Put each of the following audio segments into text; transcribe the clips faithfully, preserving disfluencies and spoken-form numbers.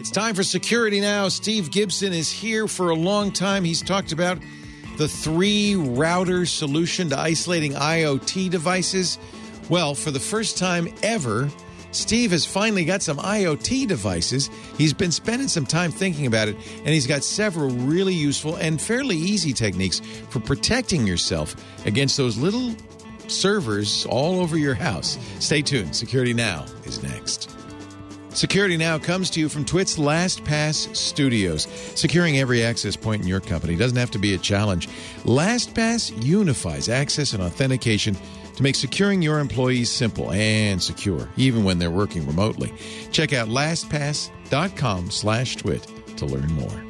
It's time for Security Now. Steve Gibson is here for a long time. He's talked about the three-router solution to isolating IoT devices. Well, for the first time ever, Steve has finally got some IoT devices. He's been spending some time thinking about it, and he's got several really useful and fairly easy techniques for protecting yourself against those little servers all over your house. Stay tuned. Security Now is next. Security Now comes to you from Twit's LastPass Studios. Securing every access point in your company doesn't have to be a challenge. LastPass unifies access and authentication to make securing your employees simple and secure, even when they're working remotely. Check out LastPass.com slash twit to learn more.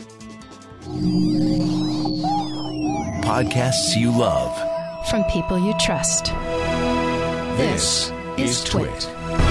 Podcasts you love. From people you trust. This, this is Twit.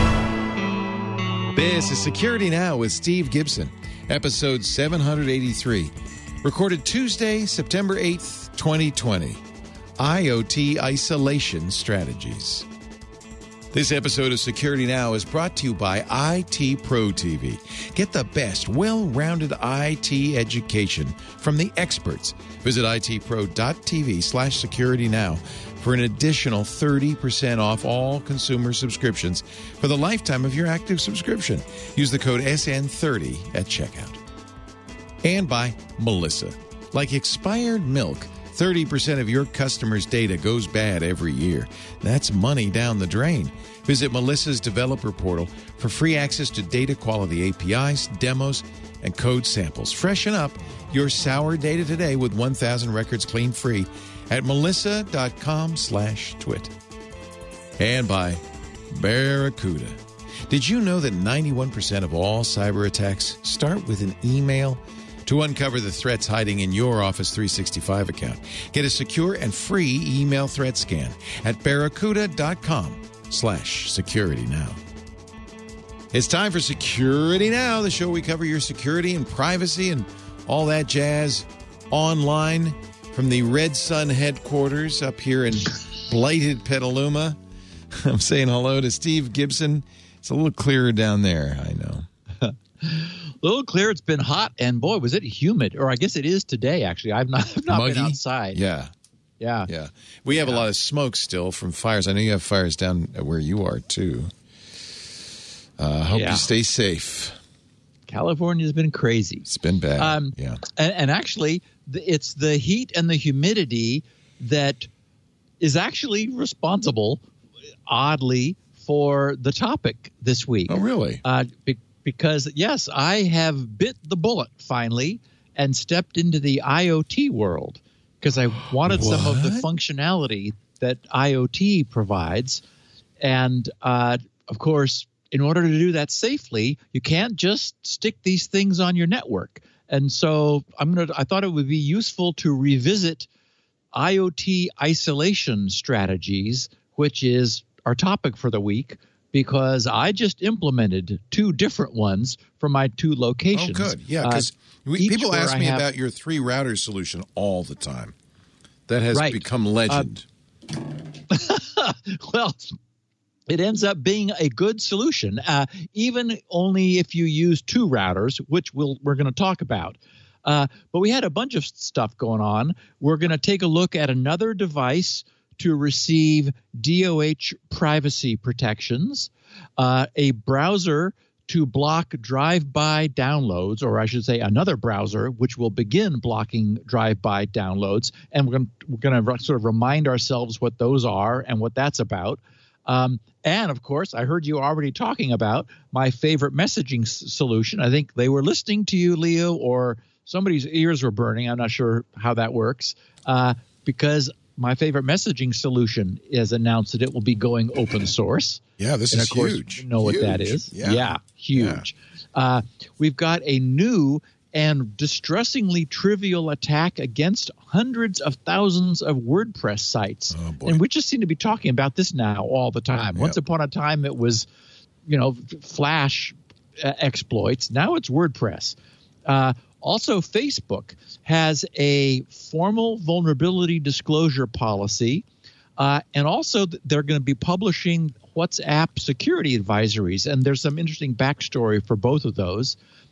This is Security Now with Steve Gibson, episode seven eighty-three, recorded Tuesday, September eighth, twenty twenty. IoT Isolation Strategies. This episode of Security Now is brought to you by I T Pro T V. Get the best, well-rounded I T education from the experts. Visit itpro.tv slash security now for an additional thirty percent off all consumer subscriptions for the lifetime of your active subscription. Use the code S N thirty at checkout. And by Melissa. Like expired milk, thirty percent of your customers' data goes bad every year. That's money down the drain. Visit Melissa's developer portal for free access to data quality A P Is, demos, and code samples. Freshen up your sour data today with one thousand records clean free at melissa.com slash twit. And by Barracuda. Did you know that ninety-one percent of all cyber attacks start with an email? To uncover the threats hiding in your Office three sixty-five account, get a secure and free email threat scan at barracuda.com slash security now. It's time for Security Now, the show we cover your security and privacy and all that jazz online from the Red Sun headquarters up here in blighted Petaluma. I'm saying hello to Steve Gibson. It's a little clearer down there, I know. A little clear. It's been hot, and boy, was it humid. Or I guess it is today, actually. I've not, I've not Muggy? been outside. Yeah. Yeah. Yeah. We have yeah. a lot of smoke still from fires. I know you have fires down where you are, too. I uh, hope yeah. you stay safe. California's been crazy. It's been bad. Um, yeah. And, and actually, the, it's the heat and the humidity that is actually responsible, oddly, for the topic this week. Oh, really? Uh, be, because, yes, I have bit the bullet finally and stepped into the IoT world because I wanted what? some of the functionality that IoT provides. And, uh, of course, in order to do that safely, you can't just stick these things on your network. And so I'm gonna. I thought it would be useful to revisit IoT isolation strategies, which is our topic for the week, because I just implemented two different ones for my two locations. Oh, good. Yeah, because uh, people ask me have, about your three router solution all the time. That has right. become legend. Uh, well, it ends up being a good solution, uh, even only if you use two routers, which we'll, we're going to talk about. Uh, but we had a bunch of stuff going on. We're going to take a look at another device to receive D O H privacy protections, uh, a browser to block drive-by downloads, or I should say another browser which will begin blocking drive-by downloads. And we're going we're going to sort of remind ourselves what those are and what that's about. Um, and, of course, I heard you already talking about my favorite messaging s- solution. I think they were listening to you, Leo, or somebody's ears were burning. I'm not sure how that works, uh, because my favorite messaging solution is announced that it will be going open source. Yeah, this and is of course, huge. You know huge. what that is? Yeah, yeah huge. Yeah. Uh, we've got a new and distressingly trivial attack against hundreds of thousands of WordPress sites. Oh, boy. And we just seem to be talking about this now all the time. Yep. Once upon a time, it was, you know, Flash uh, exploits. Now it's WordPress. Uh, also, Facebook has a formal vulnerability disclosure policy. Uh, and also, they're going to be publishing WhatsApp security advisories. And there's some interesting backstory for both of those.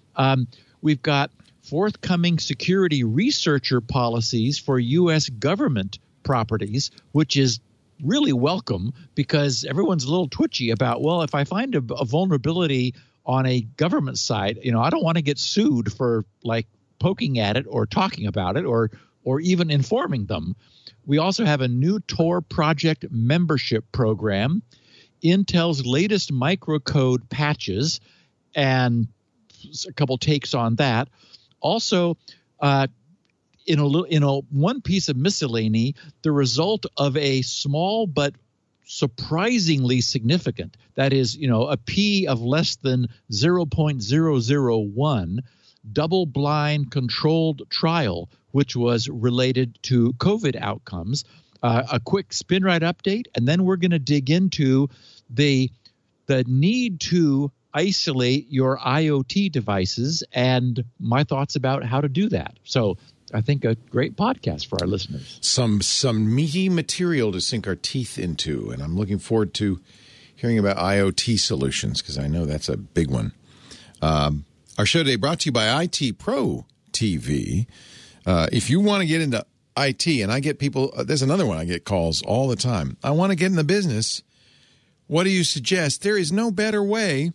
Um, we've got forthcoming security researcher policies for U S government properties, which is really welcome because everyone's a little twitchy about, well, if I find a, a vulnerability on a government site, you know, I don't want to get sued for like poking at it or talking about it or or even informing them. We also have a new Tor project membership program, Intel's latest microcode patches, and a couple takes on that. Also, uh, in a little, in a one piece of miscellany, the result of a small but surprisingly significant, that is, you know, a p of less than zero point zero zero one, double-blind controlled trial, which was related to COVID outcomes. Uh, a quick SpinRite update, and then we're going to dig into the the need to isolate your IoT devices and my thoughts about how to do that. So I think a great podcast for our listeners. Some some meaty material to sink our teeth into, and I'm looking forward to hearing about IoT solutions because I know that's a big one. Um, our show today brought to you by I T Pro T V. Uh, if you want to get into I T, and I get people, uh, there's another one I get calls all the time. I want to get in the business. What do you suggest? There is no better way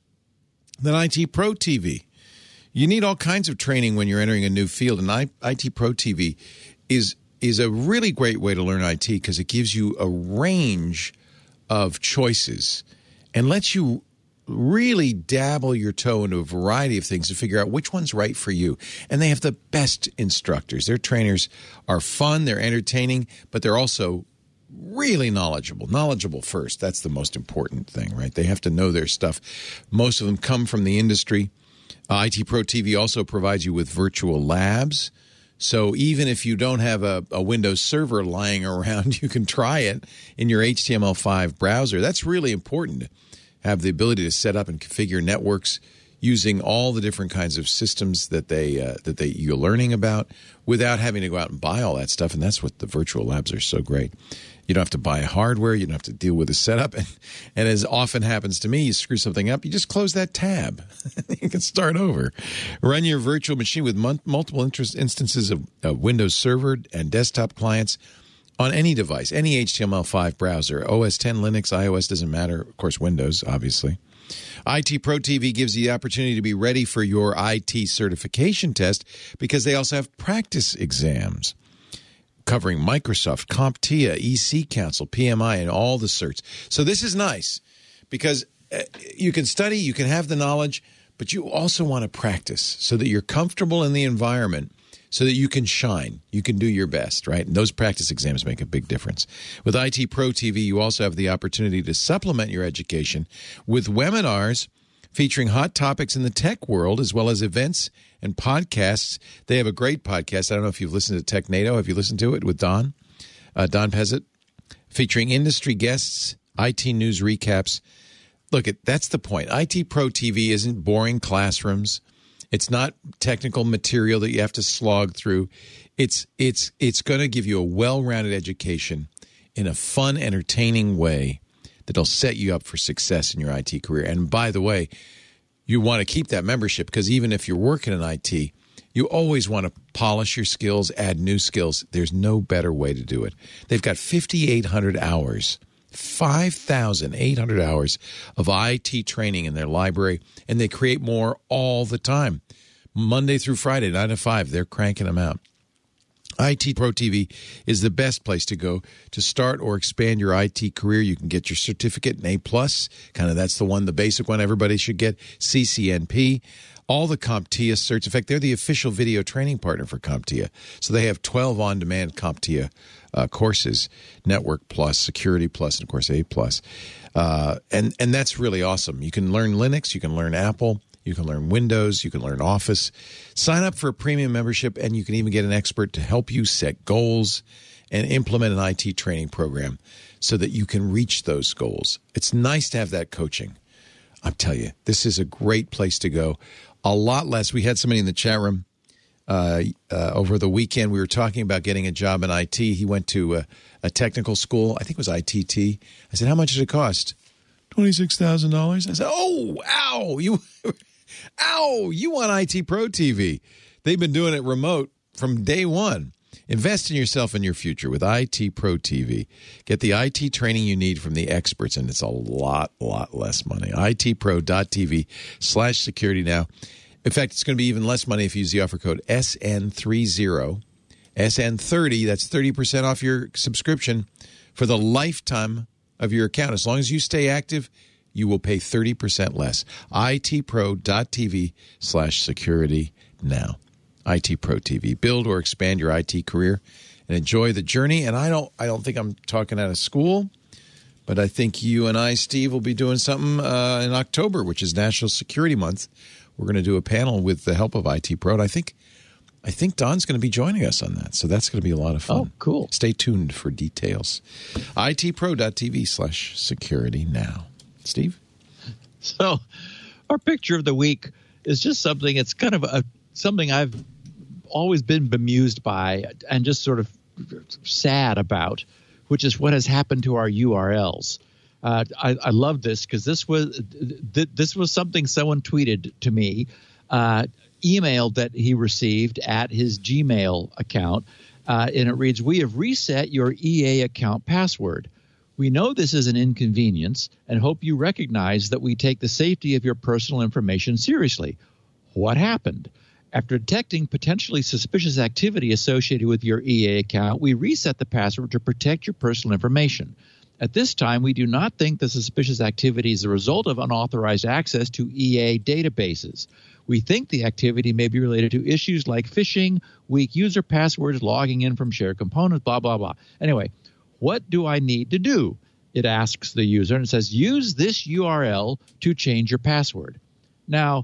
than I T Pro T V. You need all kinds of training when you're entering a new field, and I, I T Pro T V is is a really great way to learn I T because it gives you a range of choices and lets you really dabble your toe into a variety of things to figure out which one's right for you. And they have the best instructors. Their trainers are fun, they're entertaining, but they're also really knowledgeable. Knowledgeable first. That's the most important thing, right? They have to know their stuff. Most of them come from the industry. Uh, I T Pro T V also provides you with virtual labs. So even if you don't have a, a Windows server lying around, you can try it in your H T M L five browser. That's really important. Have the ability to set up and configure networks using all the different kinds of systems that they uh, that they you're learning about without having to go out and buy all that stuff. And that's what the virtual labs are so great. You don't have to buy hardware. You don't have to deal with the setup. And, and as often happens to me, you screw something up, you just close that tab. You can start over. Run your virtual machine with mon- multiple interest instances of uh, Windows Server and desktop clients on any device, any H T M L five browser, O S ten, Linux, iOS, doesn't matter. Of course, Windows, obviously. I T Pro T V gives you the opportunity to be ready for your I T certification test because they also have practice exams covering Microsoft, CompTIA, E C Council, P M I, and all the certs. So this is nice because you can study, you can have the knowledge, but you also want to practice so that you're comfortable in the environment so that you can shine. You can do your best, right? And those practice exams make a big difference. With I T Pro T V, you also have the opportunity to supplement your education with webinars featuring hot topics in the tech world, as well as events and podcasts. They have a great podcast. I don't know if you've listened to TechNado. Have you listened to it with Don? Uh, Don Pezzett, featuring industry guests, I T news recaps. Look, that's the point. I T Pro T V isn't boring classrooms. It's not technical material that you have to slog through. It's it's it's going to give you a well-rounded education in a fun, entertaining way that'll set you up for success in your I T career. And by the way, you want to keep that membership because even if you're working in I T, you always want to polish your skills, add new skills. There's no better way to do it. They've got fifty-eight hundred hours, five thousand eight hundred hours of I T training in their library, and they create more all the time. Monday through Friday, nine to five, they're cranking them out. I T Pro T V is the best place to go to start or expand your I T career. You can get your certificate in A plus, kind of that's the one, the basic one everybody should get, C C N P, all the CompTIA certs. In fact, they're the official video training partner for CompTIA. So they have twelve on-demand CompTIA uh, courses, Network Plus, Security Plus, and of course A plus. Uh, and, and that's really awesome. You can learn Linux, you can learn Apple, you can learn Windows, you can learn Office. Sign up for a premium membership, and you can even get an expert to help you set goals and implement an I T training program so that you can reach those goals. It's nice to have that coaching. I'm telling you, this is a great place to go. A lot less. We had somebody in the chat room uh, uh, over the weekend. We were talking about getting a job in I T. He went to a, a technical school. I think it was I T T. I said, how much did it cost? twenty-six thousand dollars. I said, oh, ow. You Ow! You want I T Pro T V. They've been doing it remote from day one. Invest in yourself and your future with I T Pro T V. Get the I T training you need from the experts, and it's a lot, lot less money. itpro.tv slash security now. In fact, it's going to be even less money if you use the offer code S N thirty. S N thirty, that's thirty percent off your subscription for the lifetime of your account. As long as you stay active, you will pay thirty percent less. itpro.tv slash security now. I T Pro T V. Build or expand your I T career and enjoy the journey. And I don't I don't think I'm talking out of school, but I think you and I, Steve, will be doing something uh, in October, which is National Security Month. We're going to do a panel with the help of I T Pro. And I think I think Don's going to be joining us on that. So that's going to be a lot of fun. Oh, cool. Stay tuned for details. itpro.tv slash security now. Steve? So our picture of the week is just something, it's kind of a something I've always been bemused by and just sort of sad about, which is what has happened to our U R Ls. Uh, I, I love this because this was th- this was something someone tweeted to me, uh, email that he received at his Gmail account, uh, and it reads, "We have reset your E A account password. We know this is an inconvenience and hope you recognize that we take the safety of your personal information seriously. What happened? After detecting potentially suspicious activity associated with your E A account, we reset the password to protect your personal information. At this time, we do not think the suspicious activity is the result of unauthorized access to E A databases. We think the activity may be related to issues like phishing, weak user passwords, logging in from shared components, blah, blah, blah. Anyway, what do I need to do?" It asks the user, and it says, "Use this U R L to change your password." Now,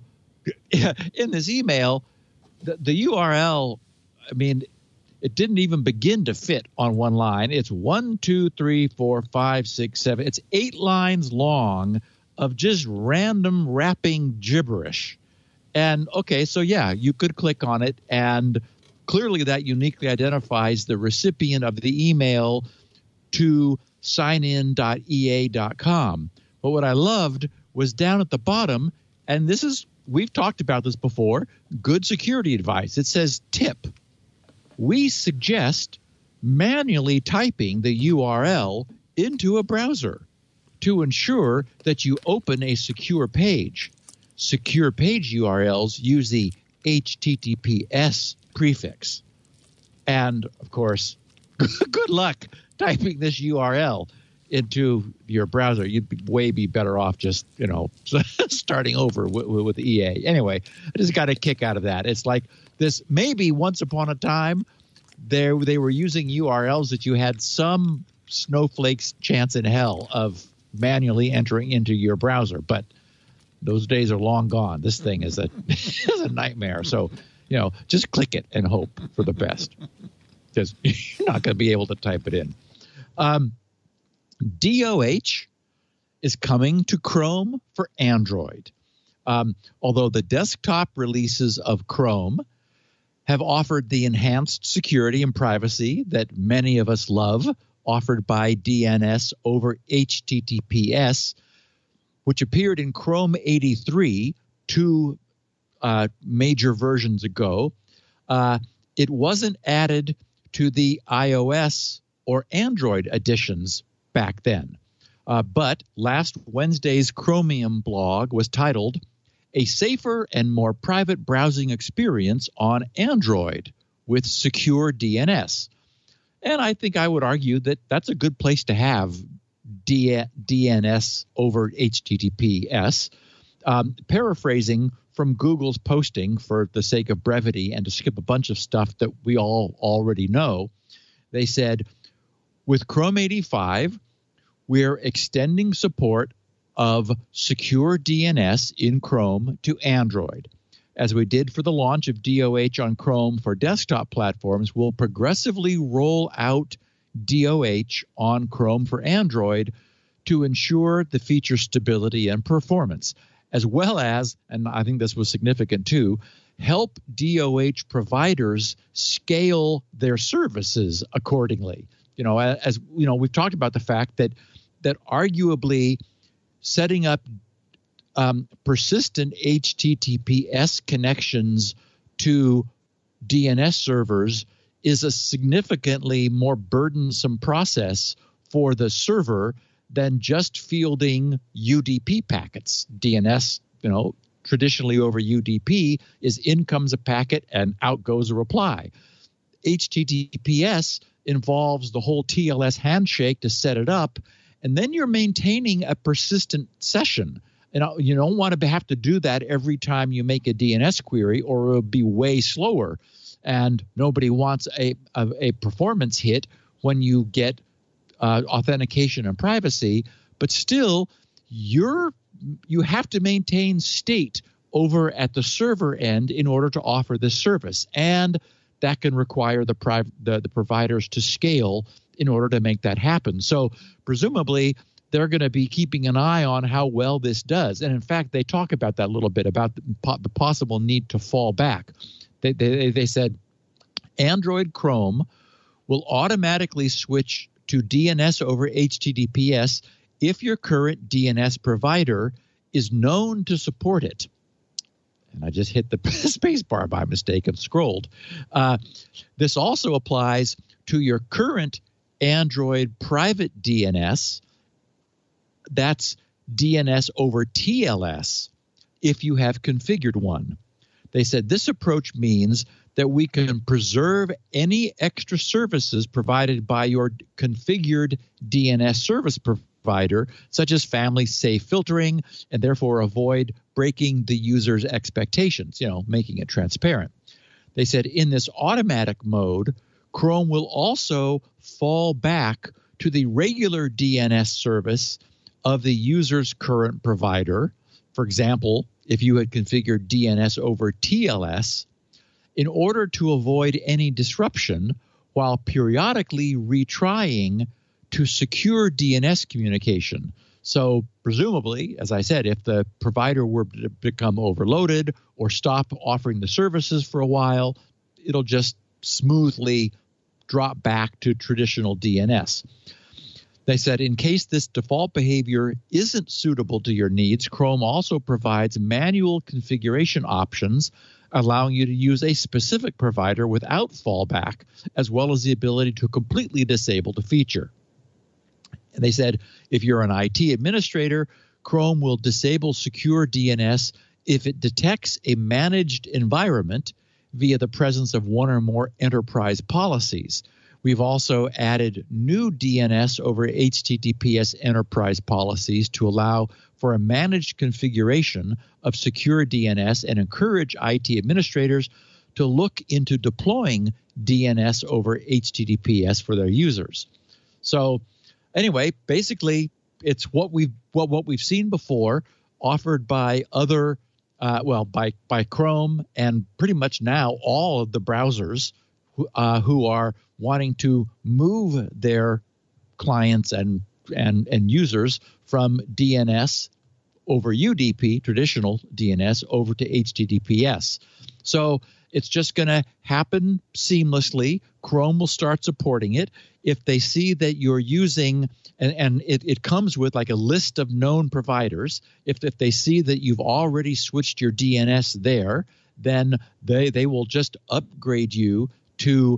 in this email, the, the U R L, I mean, it didn't even begin to fit on one line. It's one, two, three, four, five, six, seven. It's eight lines long of just random wrapping gibberish. And, okay, so, yeah, you could click on it, and clearly that uniquely identifies the recipient of the email to sign in dot E A dot com. But what I loved was down at the bottom, and this is, we've talked about this before, good security advice. It says, tip. We suggest manually typing the U R L into a browser to ensure that you open a secure page. Secure page U R Ls use the H T T P S prefix. And, of course, good luck typing this U R L into your browser. You'd be, way be better off just, you know, starting over with, with E A. Anyway, I just got a kick out of that. It's like this, maybe once upon a time, there they were using U R Ls that you had some snowflake's chance in hell of manually entering into your browser. But those days are long gone. This thing is a, is a nightmare. So, you know, just click it and hope for the best, because you're not going to be able to type it in. Um, D O H is coming to Chrome for Android. Um, although the desktop releases of Chrome have offered the enhanced security and privacy that many of us love, offered by D N S over H T T P S, which appeared in Chrome eighty-three, two uh, major versions ago, uh, it wasn't added to the iOS or Android editions back then. Uh, but last Wednesday's Chromium blog was titled, "A Safer and More Private Browsing Experience on Android with Secure D N S." And I think I would argue that that's a good place to have D- DNS over H T T P S. Um, paraphrasing from Google's posting for the sake of brevity and to skip a bunch of stuff that we all already know, they said, "With Chrome eighty-five, we're extending support of secure D N S in Chrome to Android. As we did for the launch of D O H on Chrome for desktop platforms, we'll progressively roll out D O H on Chrome for Android to ensure the feature stability and performance, as well as, and I think this was significant too, help D O H providers scale their services accordingly." You know, as you know, we've talked about the fact that that arguably setting up um, persistent H T T P S connections to D N S servers is a significantly more burdensome process for the server than just fielding U D P packets. D N S, you know, traditionally over U D P is in comes a packet and out goes a reply. H T T P S involves the whole T L S handshake to set it up, and then you're maintaining a persistent session. You know, you don't want to have to do that every time you make a D N S query, or it'll be way slower. And nobody wants a, a, a performance hit when you get uh, authentication and privacy. But still, you're you have to maintain state over at the server end in order to offer this service, and that can require the, pri- the the providers to scale in order to make that happen. So presumably, they're going to be keeping an eye on how well this does. And in fact, they talk about that a little bit, about the, po- the possible need to fall back. They, they, they said Android Chrome will automatically switch to D N S over H T T P S if your current D N S provider is known to support it. And I just hit the space bar by mistake and scrolled. Uh, this also applies to your current Android private D N S. That's D N S over T L S if you have configured one. They said this approach means that we can preserve any extra services provided by your configured D N S service provider, such as family safe filtering, and therefore avoid breaking the user's expectations, you know, making it transparent. They said in this automatic mode, Chrome will also fall back to the regular D N S service of the user's current provider. For example, if you had configured D N S over T L S, in order to avoid any disruption while periodically retrying to secure D N S communication. So presumably, as I said, if the provider were to become overloaded or stop offering the services for a while, it'll just smoothly drop back to traditional D N S. They said in case this default behavior isn't suitable to your needs, Chrome also provides manual configuration options, allowing you to use a specific provider without fallback, as well as the ability to completely disable the feature. And they said if you're an I T administrator, Chrome will disable secure D N S if it detects a managed environment via the presence of one or more enterprise policies. We've also added new D N S over H T T P S enterprise policies to allow for a managed configuration of secure D N S and encourage I T administrators to look into deploying D N S over H T T P S for their users. So anyway, basically, it's what we've what, what we've seen before, offered by other, uh, well, by by Chrome and pretty much now all of the browsers who, uh, who are wanting to move their clients and and and users from D N S over U D P, traditional D N S, over to H T T P S. So it's just going to happen seamlessly. Chrome will start supporting it. If they see that you're using, and, and it, it comes with like a list of known providers, if, if they see that you've already switched your D N S there, then they, they will just upgrade you to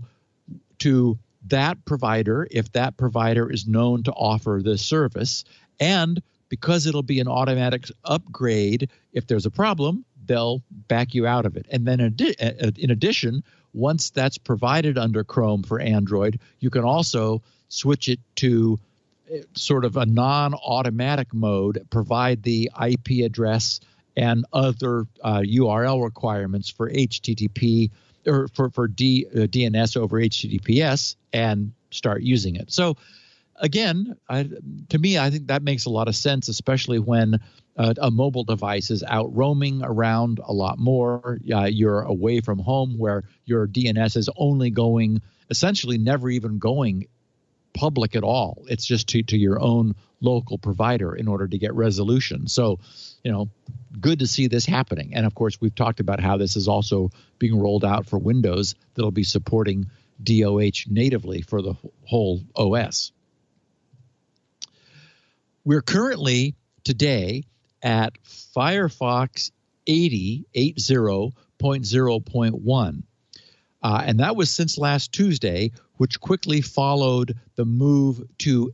to that provider if that provider is known to offer this service. And because it'll be an automatic upgrade, if there's a problem, they'll back you out of it. And then in addition, once that's provided under Chrome for Android, you can also switch it to sort of a non-automatic mode, provide the I P address and other uh, U R L requirements for H T T P or for, for D, uh, D N S over H T T P S and start using it. So again, I, to me, I think that makes a lot of sense, especially when uh, a mobile device is out roaming around a lot more. Uh, you're away from home where your D N S is only going, essentially never even going public at all. It's just to, to your own local provider in order to get resolution. So, you know, good to see this happening. And of course, we've talked about how this is also being rolled out for Windows that'll be supporting D O H natively for the whole O S. We're currently today at Firefox eighty, eighty point zero point one. Uh, and that was since last Tuesday, which quickly followed the move to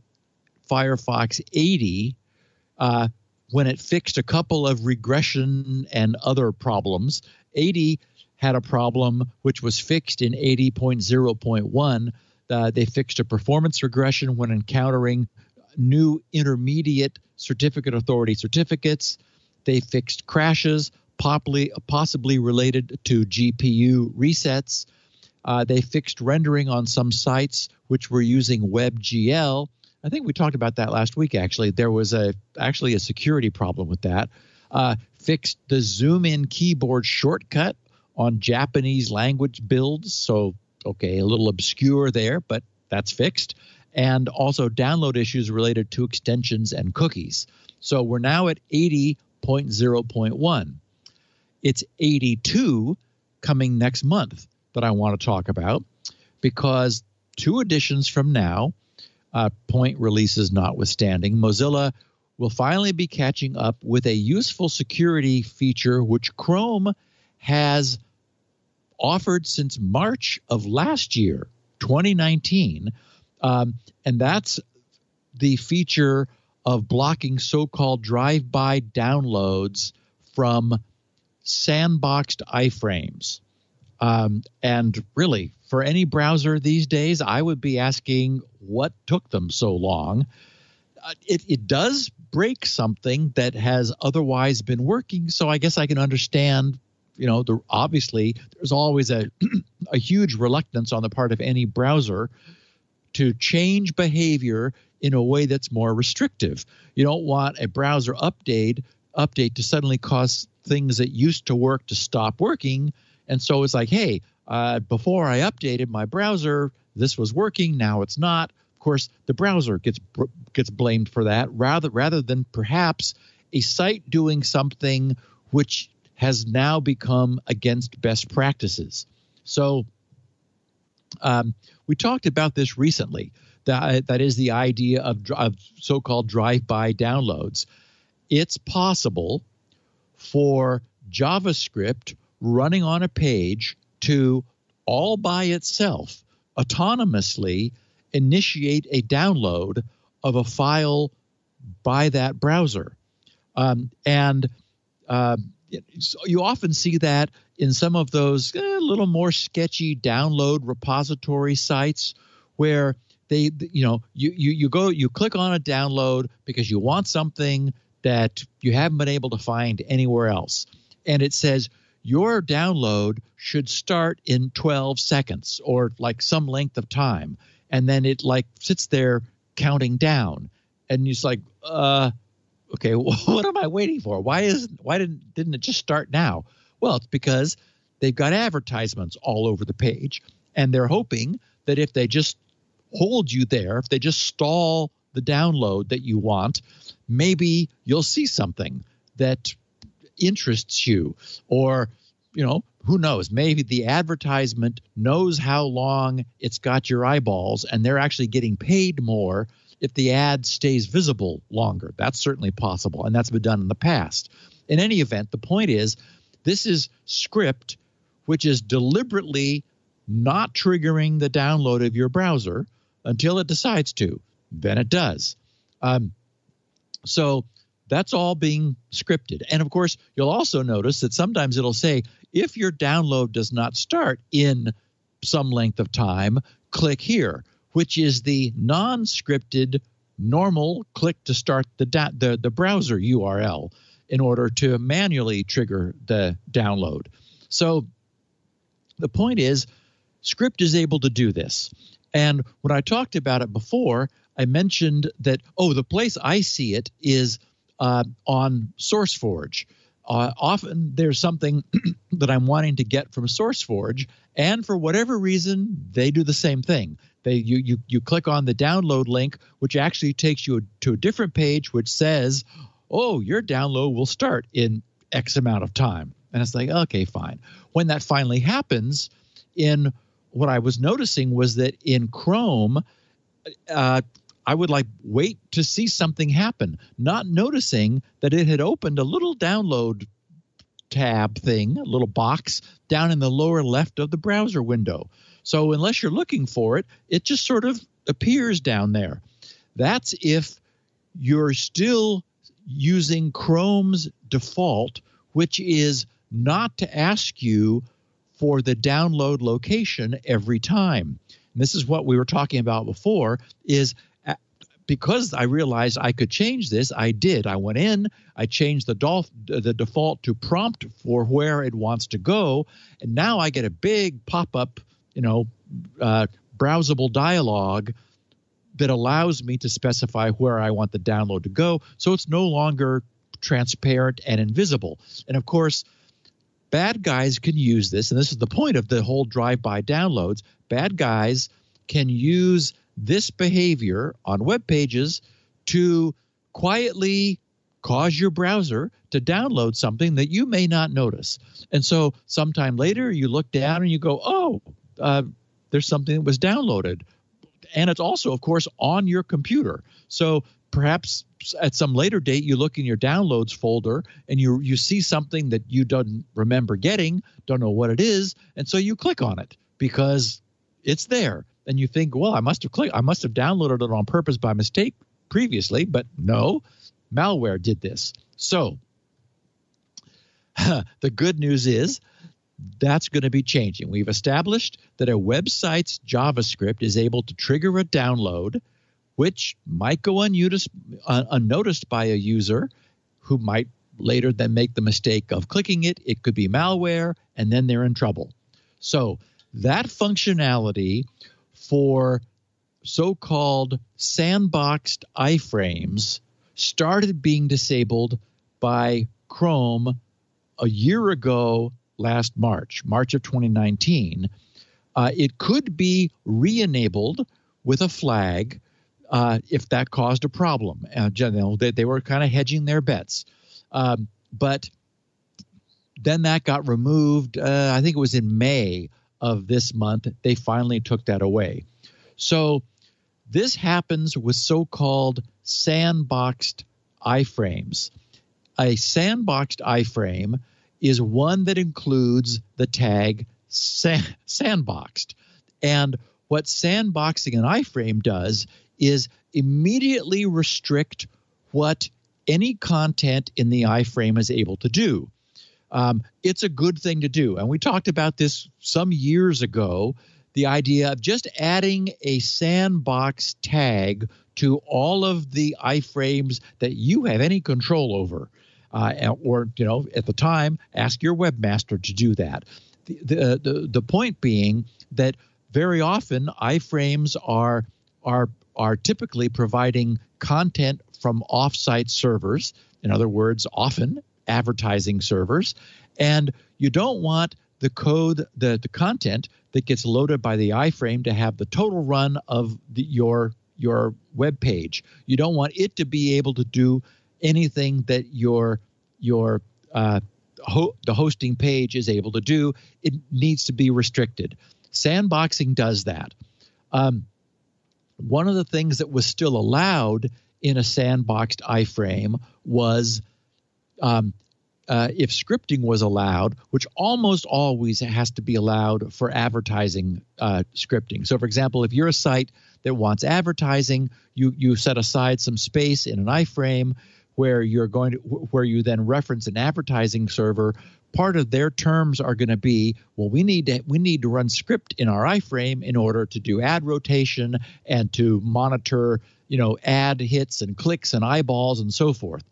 Firefox eighty uh, when it fixed a couple of regression and other problems. eighty had a problem which was fixed in eighty point zero point one. Uh, they fixed a performance regression when encountering new intermediate certificate authority certificates. They fixed crashes, possibly, possibly related to G P U resets. Uh, they fixed rendering on some sites which were using WebGL. I think we talked about that last week, actually. There was a actually a security problem with that. Uh, fixed the zoom-in keyboard shortcut on Japanese language builds. So, okay, a little obscure there, but that's fixed. And also download issues related to extensions and cookies. So we're now at eighty point zero point one. It's eighty-two coming next month that I want to talk about, because two editions from now, uh, point releases notwithstanding, Mozilla will finally be catching up with a useful security feature which Chrome has offered since March of last year, twenty nineteen, um, and that's the feature of blocking so-called drive-by downloads from sandboxed iframes. Um, and really, for any browser these days, I would be asking what took them so long. Uh, it, it does break something that has otherwise been working, so I guess I can understand. You know, the, obviously, there's always a a huge reluctance on the part of any browser to change behavior in a way that's more restrictive. You don't want a browser update update to suddenly cause things that used to work to stop working. And so it's like, hey, uh, before I updated my browser, this was working. Now it's not. Of course, the browser gets gets blamed for that, rather rather than perhaps a site doing something which has now become against best practices. So um, we talked about this recently. That, that is the idea of, of so-called drive-by downloads. It's possible for JavaScript running on a page to all by itself autonomously initiate a download of a file by that browser. Um, and uh, you often see that in some of those a little more sketchy download repository sites where they, you know, you, you, you go, you click on a download because you want something that you haven't been able to find anywhere else. And it says your download should start in twelve seconds or like some length of time. And then it like sits there counting down. And it's like, uh, okay, what am I waiting for? Why is why didn't didn't it just start now? Well, it's because they've got advertisements all over the page, and they're hoping that if they just hold you there, if they just stall the download that you want, maybe you'll see something that interests you, or you know, who knows? Maybe the advertisement knows how long it's got your eyeballs, and they're actually getting paid more if the ad stays visible longer. That's certainly possible, and that's been done in the past. In any event, the point is, this is script which is deliberately not triggering the download of your browser until it decides to. Then it does. Um, so that's all being scripted. And, of course, you'll also notice that sometimes it'll say, if your download does not start in some length of time, click here, which is the non-scripted normal click to start the, da- the the browser U R L in order to manually trigger the download. So the point is, script is able to do this. And when I talked about it before, I mentioned that, oh, the place I see it is uh, on SourceForge. Uh, often there's something that I'm wanting to get from SourceForge, and for whatever reason, they do the same thing. They you you you click on the download link, which actually takes you to a different page, which says, "Oh, your download will start in X amount of time." And it's like, okay, fine. When that finally happens, in what I was noticing was that in Chrome, uh, I would like wait to see something happen, not noticing that it had opened a little download tab thing, a little box down in the lower left of the browser window. So unless you're looking for it, it just sort of appears down there. That's if you're still using Chrome's default, which is not to ask you for the download location every time. And this is what we were talking about before, is because I realized I could change this, I did. I went in, I changed the, dolf- the default to prompt for where it wants to go, and now I get a big pop-up, you know, uh, browsable dialog that allows me to specify where I want the download to go, so it's no longer transparent and invisible. And of course, bad guys can use this, and this is the point of the whole drive-by downloads. Bad guys can use this behavior on web pages to quietly cause your browser to download something that you may not notice. And so sometime later you look down and you go, oh, uh, there's something that was downloaded. And it's also, of course, on your computer. So perhaps at some later date you look in your downloads folder and you you see something that you don't remember getting, don't know what it is, and so you click on it because it's there. And you think, well, I must have clicked, I must have downloaded it on purpose by mistake previously, but no, malware did this. So the good news is that's going to be changing. We've established that a website's JavaScript is able to trigger a download, which might go unnoticed, uh, unnoticed by a user who might later then make the mistake of clicking it. It could be malware, and then they're in trouble. So that functionality for so-called sandboxed iframes started being disabled by Chrome a year ago last March, March of twenty nineteen. Uh, it could be re-enabled with a flag uh, if that caused a problem. Uh, you know, they, they were kind of hedging their bets. Um, but then that got removed, uh, I think it was in May of this month. They finally took that away. So this happens with so-called sandboxed iframes. A sandboxed iframe is one that includes the tag sand- sandboxed. And what sandboxing an iframe does is immediately restrict what any content in the iframe is able to do. Um, it's a good thing to do. And we talked about this some years ago, the idea of just adding a sandbox tag to all of the iframes that you have any control over. Uh, or, you know, at the time, ask your webmaster to do that. The, the, the, the point being that very often iframes are, are, are typically providing content from offsite servers. In other words, often advertising servers, and you don't want the code, the, the content that gets loaded by the iframe to have the total run of the, your your web page. You don't want it to be able to do anything that your your uh, ho- the hosting page is able to do. It needs to be restricted. Sandboxing does that. Um, one of the things that was still allowed in a sandboxed iframe was Um, uh, if scripting was allowed, which almost always has to be allowed for advertising uh, scripting. So, for example, if you're a site that wants advertising, you you set aside some space in an iframe where you're going to where you then reference an advertising server. Part of their terms are going to be, well, we need to we need to run script in our iframe in order to do ad rotation and to monitor, you know, ad hits and clicks and eyeballs and so forth.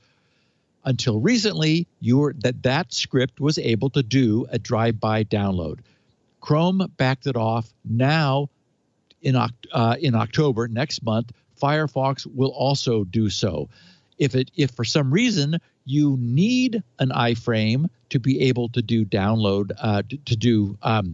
Until recently, you were, that that script was able to do a drive-by download. Chrome backed it off. Now, in uh, in October next month, Firefox will also do so. If it if for some reason you need an iframe to be able to do download uh, to, to do um,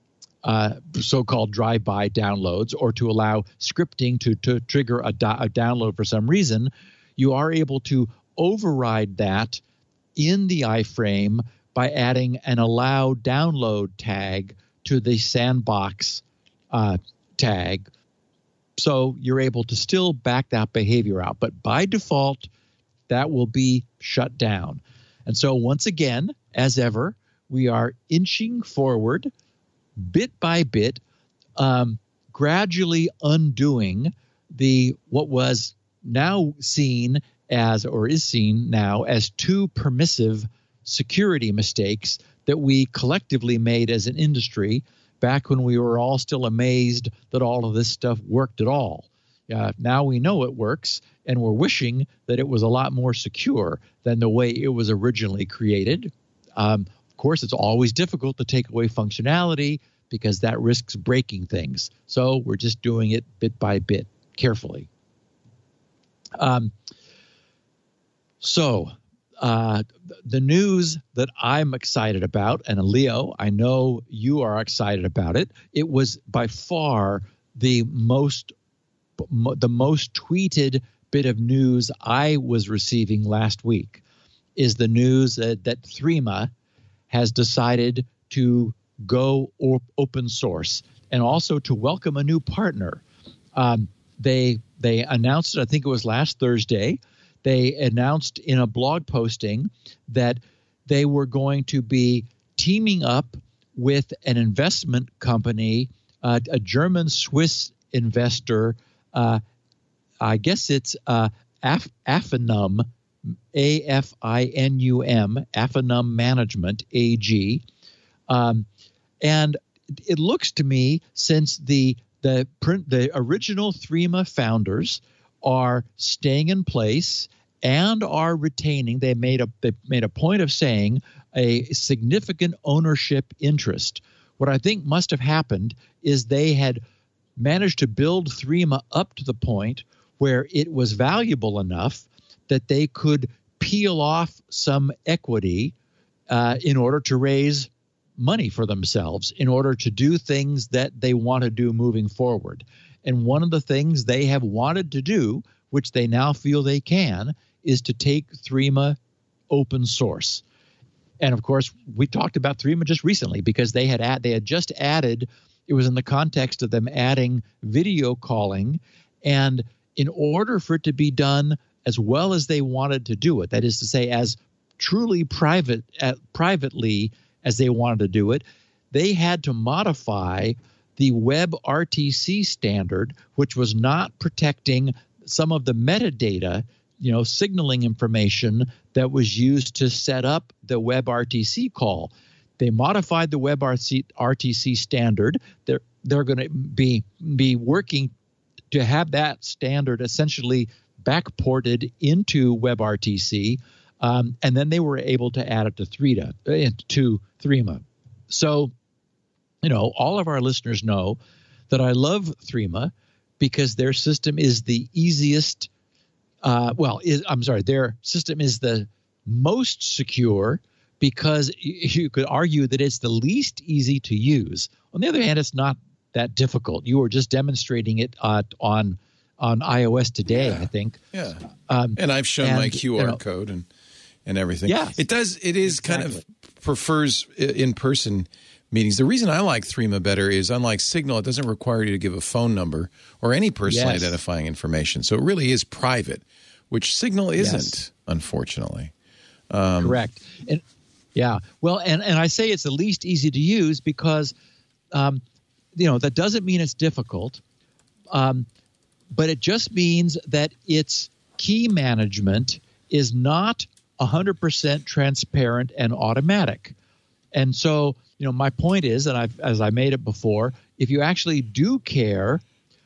uh, so-called drive-by downloads, or to allow scripting to to trigger a, do- a download for some reason, you are able to override that in the iframe by adding an allow download tag to the sandbox uh, tag. so you're able to still back that behavior out. But by default, that will be shut down. And so once again, as ever, we are inching forward bit by bit, um, gradually undoing the what was now seen as, or is seen now as, two permissive security mistakes that we collectively made as an industry back when we were all still amazed that all of this stuff worked at all. Uh, now we know it works, and we're wishing that it was a lot more secure than the way it was originally created. Um, of course, it's always difficult to take away functionality because that risks breaking things. So we're just doing it bit by bit, carefully. Um, so uh, the news that I'm excited about, and Leo, I know you are excited about it. It was by far the most the most tweeted bit of news I was receiving last week, is the news that, that Threema has decided to go op- open source and also to welcome a new partner. Um, they they announced it, I think it was last Thursday. They announced in a blog posting that they were going to be teaming up with an investment company, uh, a German-Swiss investor. Uh, I guess it's uh, Af- Afinum, A F I N U M, Afinum Management A G. Um, and it looks to me, since the the print, the original Threema founders are staying in place and are retaining, they made a they made a point of saying, a significant ownership interest. What I think must have happened is they had managed to build Threema up to the point where it was valuable enough that they could peel off some equity uh, in order to raise money for themselves, in order to do things that they want to do moving forward. And one of the things they have wanted to do, which they now feel they can, is to take Threema open source. And of course, we talked about Threema just recently because they had add, they had just added, it was in the context of them adding video calling. And in order for it to be done as well as they wanted to do it, that is to say, as truly private, uh, privately as they wanted to do it, they had to modify the WebRTC standard, which was not protecting some of the metadata, you know, signaling information that was used to set up the WebRTC call. They modified the WebRTC standard. They're they're going to be be working to have that standard essentially backported into WebRTC, um, and then they were able to add it to Threema. Uh, to Threema. So, you know, all of our listeners know that I love Threema because their system is the easiest. Uh, well, is, I'm sorry, their system is the most secure, because you could argue that it's the least easy to use. On the other hand, it's not that difficult. You were just demonstrating it uh, on on iOS today, yeah. I think. Yeah, um, and I've shown and, my Q R you know, code and and everything. Yeah, it does. It is exactly. kind of prefers in person meetings. The reason I like Threema better is, unlike Signal, it doesn't require you to give a phone number or any personally yes. identifying information. So it really is private, which Signal isn't, yes. unfortunately. Um, Correct. And yeah, well, and, and I say it's the least easy to use because, um, you know, that doesn't mean it's difficult, um, but it just means that its key management is not one hundred percent transparent and automatic. And so, you know, my point is, and I've, as I made it before, if you actually do care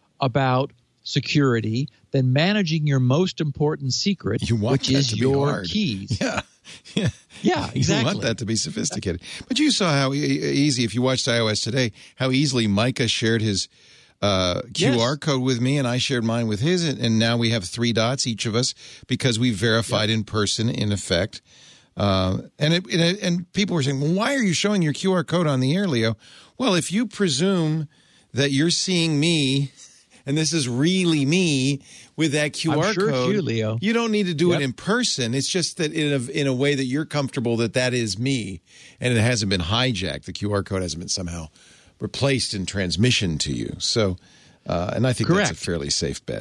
about security, then managing your most important secret, you want which that is to be your hard. keys. Yeah. Yeah, yeah, exactly. You want that to be sophisticated. But you saw how e- easy, if you watched iOS today, how easily Micah shared his uh, Q R yes. code with me, and I shared mine with his, and, and now we have three dots, each of us, because we verified yep. in person, in effect. Uh, and, it, and, it, and people were saying, well, why are you showing your Q R code on the air, Leo? Well, if you presume that you're seeing me, and this is really me with that Q R I'm sure code, it's you, Leo. You don't need to do yep. it in person. It's just that in a, in a way that you're comfortable that that is me, and it hasn't been hijacked. The Q R code hasn't been somehow replaced in transmission to you. So Uh, and I think Correct. that's a fairly safe bet.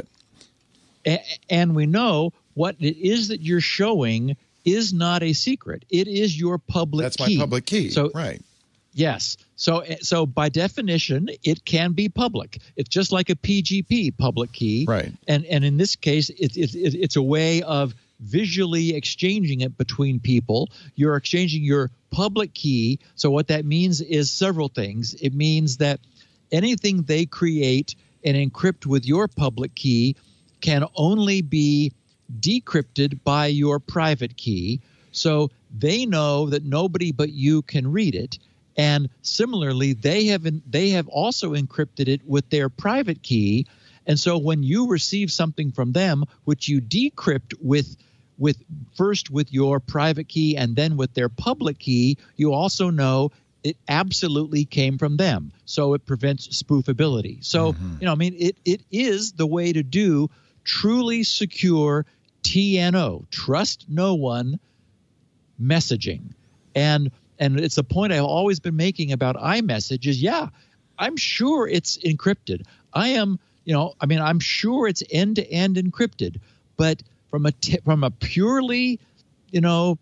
A- and we know what it is that you're showing is not a secret. It is your public That's key. my public key. So, right. Yes. So, so by definition, it can be public. It's just like a P G P, public key. Right. And and in this case, it, it, it, it's a way of visually exchanging it between people. You're exchanging your public key. So what that means is several things. It means that anything they create and encrypt with your public key can only be decrypted by your private key. So they know that nobody but you can read it. And similarly, they have they have also encrypted it with their private key. And so when you receive something from them, which you decrypt with with first with your private key and then with their public key, you also know it absolutely came from them. So it prevents spoofability. So, mm-hmm. you know, I mean, it it is the way to do truly secure T N O, trust no one messaging. And and it's the point I've always been making about iMessage is, yeah, I'm sure it's encrypted. I am, you know, I mean, I'm sure it's end-to-end encrypted. But from a t- from a purely, you know,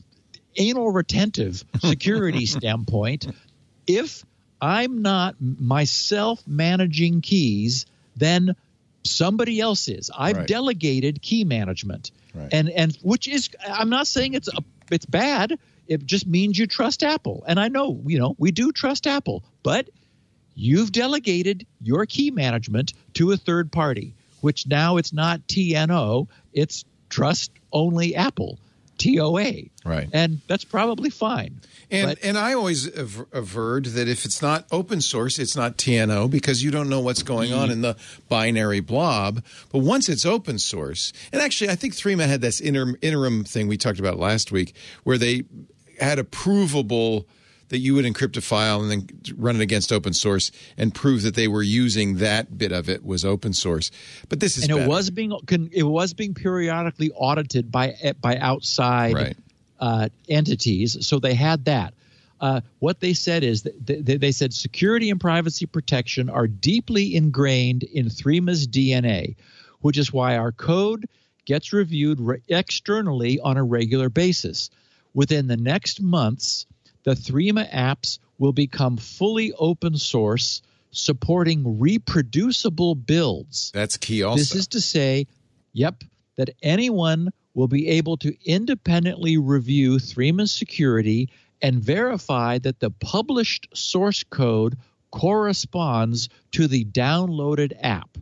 anal retentive security standpoint, if I'm not myself managing keys, then somebody else is. I've right. delegated key management, right. and and which is, I'm not saying it's a, it's bad. It just means you trust Apple, and I know, you know, we do trust Apple, but you've delegated your key management to a third party, which now it's not T N O, it's trust only Apple, T O A, right? And that's probably fine. And but, and I always aver- averred that if it's not open source, it's not T N O because you don't know what's going on in the binary blob. But once it's open source, and actually I think Threema had this interim, interim thing we talked about last week where they had a provable that you would encrypt a file and then run it against open source and prove that they were using that bit of it was open source. But this is and it better. was being it was being periodically audited by by outside right. uh, entities, so they had that. Uh, what they said is that they, they said security and privacy protection are deeply ingrained in Threema's D N A, which is why our code gets reviewed re- externally on a regular basis. Within the next months, the Threema apps will become fully open source, supporting reproducible builds. That's key also. This is to say, yep, that anyone will be able to independently review Threema's security and verify that the published source code corresponds to the downloaded app.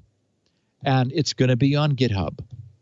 And it's going to be on GitHub.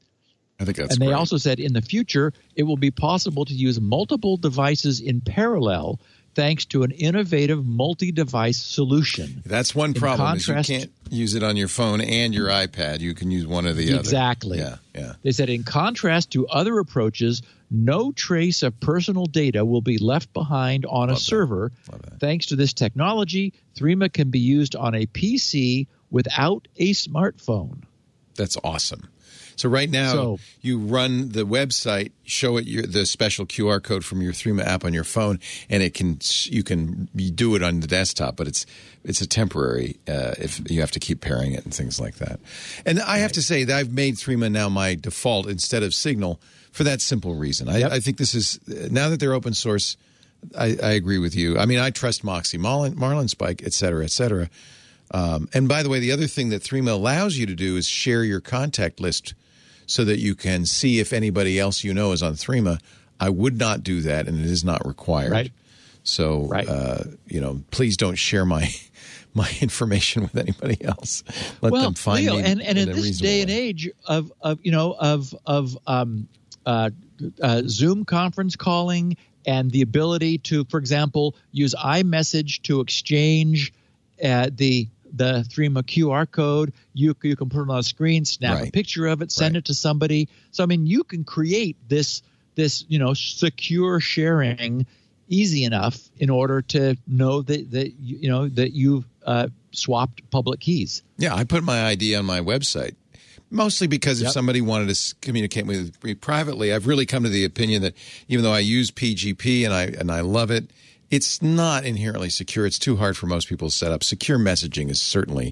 I think that's and they great. also said in the future, it will be possible to use multiple devices in parallel thanks to an innovative multi-device solution. That's one in problem contrast, is you can't use it on your phone and your iPad. You can use one or the exactly. other. Exactly. Yeah, yeah. They said in contrast to other approaches, no trace of personal data will be left behind on Love a server. Thanks to this technology, Threema can be used on a P C without a smartphone. That's awesome. So right now, so, you run the website, show it your, the special Q R code from your Threema app on your phone, and it can you can do it on the desktop, but it's it's a temporary uh, if you have to keep pairing it and things like that. And I have to say that I've made Threema now my default instead of Signal for that simple reason. I, yep. I think this is now that they're open source. I, I agree with you. I mean, I trust Moxie, Marlin, Marlinspike, et cetera, et cetera. Um, and by the way, the other thing that Threema allows you to do is share your contact list so that you can see if anybody else you know is on Threema. I would not do that, and it is not required. Right. So, right. Uh, you know, please don't share my my information with anybody else. Let well, them find Leo, me. And, and in, in this day way. and age of, of you know of of um, uh, uh, Zoom conference calling and the ability to, for example, use iMessage to exchange uh, the the Threema Q R code, you you can put it on a screen, snap right. a picture of it, send right. it to somebody. So I mean, you can create this this you know secure sharing easy enough in order to know that that you, you know that you've uh, swapped public keys. Yeah, I put my I D on my website. Mostly because if yep. somebody wanted to communicate with me privately, I've really come to the opinion that even though I use P G P and I and I love it, it's not inherently secure. It's too hard for most people to set up. Secure messaging is certainly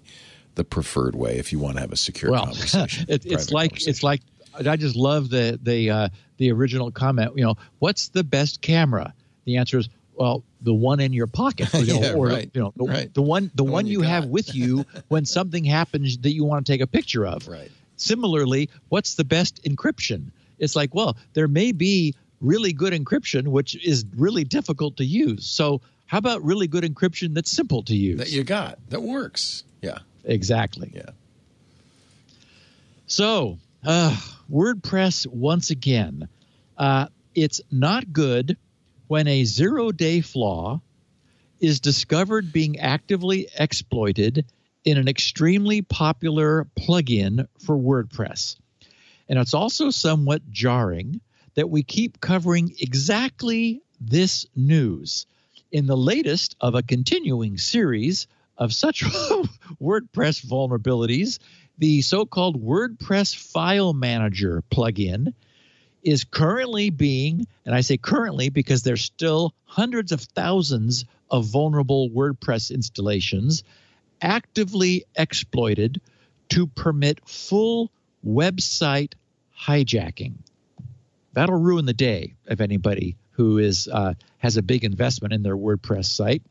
the preferred way if you want to have a secure well, conversation. it, it's like conversation. it's like I just love the the uh, the original comment. You know, what's the best camera? The answer is, well, the one in your pocket, you know, yeah, or right, you know, the, right. the one the, The one, one you you have got. with you when something happens that you want to take a picture of. Right. Similarly, what's the best encryption? It's like, well, there may be really good encryption, which is really difficult to use. So how about really good encryption that's simple to use? That you got. That works. Yeah. Exactly. Yeah. So, uh, WordPress once again. Uh, it's not good when a zero-day flaw is discovered being actively exploited in an extremely popular plugin for WordPress. And it's also somewhat jarring that we keep covering exactly this news in the latest of a continuing series of such WordPress vulnerabilities. The so-called WordPress File Manager plugin is currently being, and I say currently because there's still hundreds of thousands of vulnerable WordPress installations, actively exploited to permit full website hijacking. That'll ruin the day of anybody who is uh, has a big investment in their WordPress site.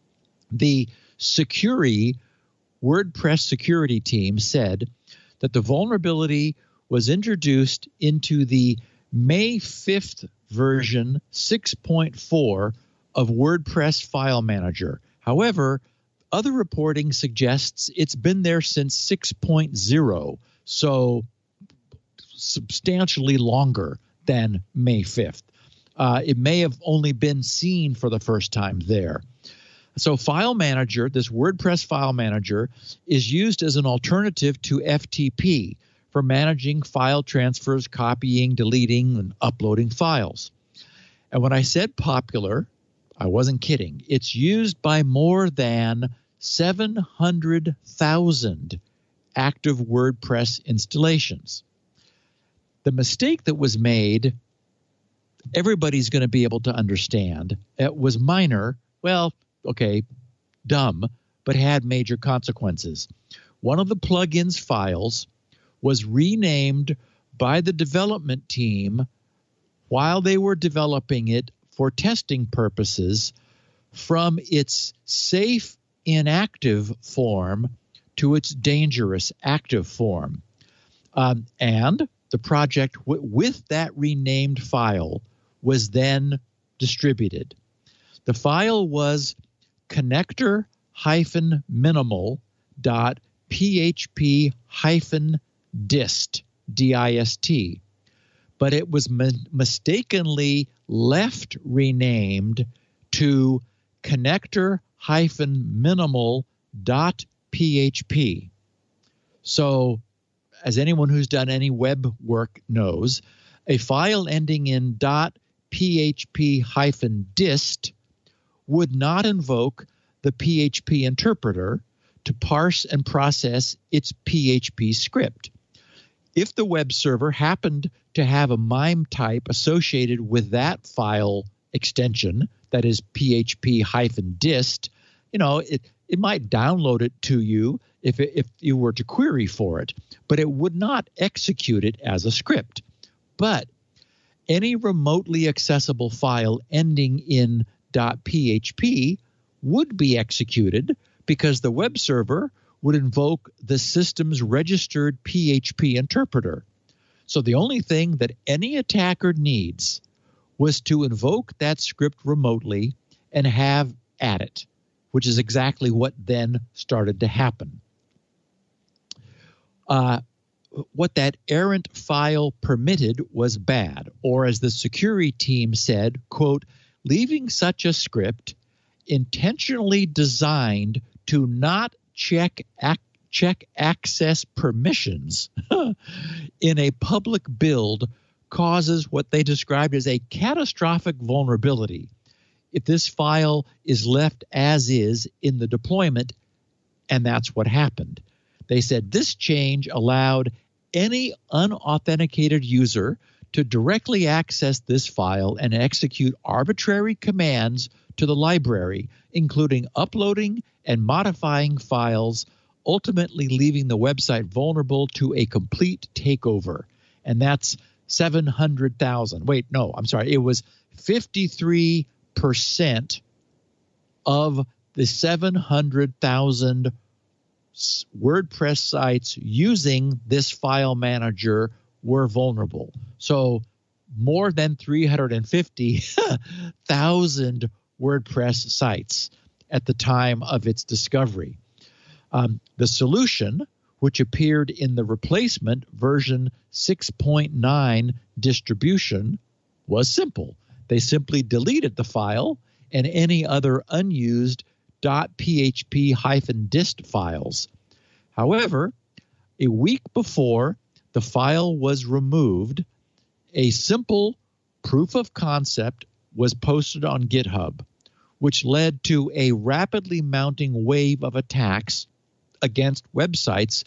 The Securi WordPress security team said that the vulnerability was introduced into the May fifth version six point four of WordPress File Manager. However, other reporting suggests it's been there since six point oh, so substantially longer than May fifth. Uh, it may have only been seen for the first time there. So File Manager, this WordPress File Manager, is used as an alternative to F T P for managing file transfers, copying, deleting, and uploading files. And when I said popular, I wasn't kidding. It's used by more than seven hundred thousand active WordPress installations. The mistake that was made, everybody's going to be able to understand. It was minor, well, okay, dumb, but had major consequences. One of the plugin's files was renamed by the development team while they were developing it for testing purposes from its safe inactive form to its dangerous active form. Um, and the project w- with that renamed file was then distributed. The file was connector hyphen minimal dot php hyphen dist, D I S T. But it was mi- mistakenly left renamed to connector hyphen minimal dot php. So, as anyone who's done any web work knows, a file ending in .php hyphen dist would not invoke the P H P interpreter to parse and process its P H P script. If the web server happened to have a MIME type associated with that file extension, that is php hyphen dist, you know, it, it might download it to you if it, if you were to query for it, but it would not execute it as a script. But any remotely accessible file ending in .php would be executed because the web server would invoke the system's registered P H P interpreter. So the only thing that any attacker needs was to invoke that script remotely and have at it, which is exactly what then started to happen. Uh, what that errant file permitted was bad, or as the security team said, quote, leaving such a script intentionally designed to not check ac- check access permissions in a public build causes what they described as a catastrophic vulnerability if this file is left as is in the deployment, and that's what happened. They said this change allowed any unauthenticated user to directly access this file and execute arbitrary commands to the library, including uploading and modifying files ultimately leaving the website vulnerable to a complete takeover. And that's seven hundred thousand. Wait, no, I'm sorry. It was fifty-three percent of the seven hundred thousand WordPress sites using this file manager were vulnerable. So more than three hundred fifty thousand WordPress sites at the time of its discovery. Um, the solution, which appeared in the replacement version six point nine distribution, was simple. They simply deleted the file and any other unused .php-dist files. However, a week before the file was removed, a simple proof of concept was posted on GitHub, which led to a rapidly mounting wave of attacks against websites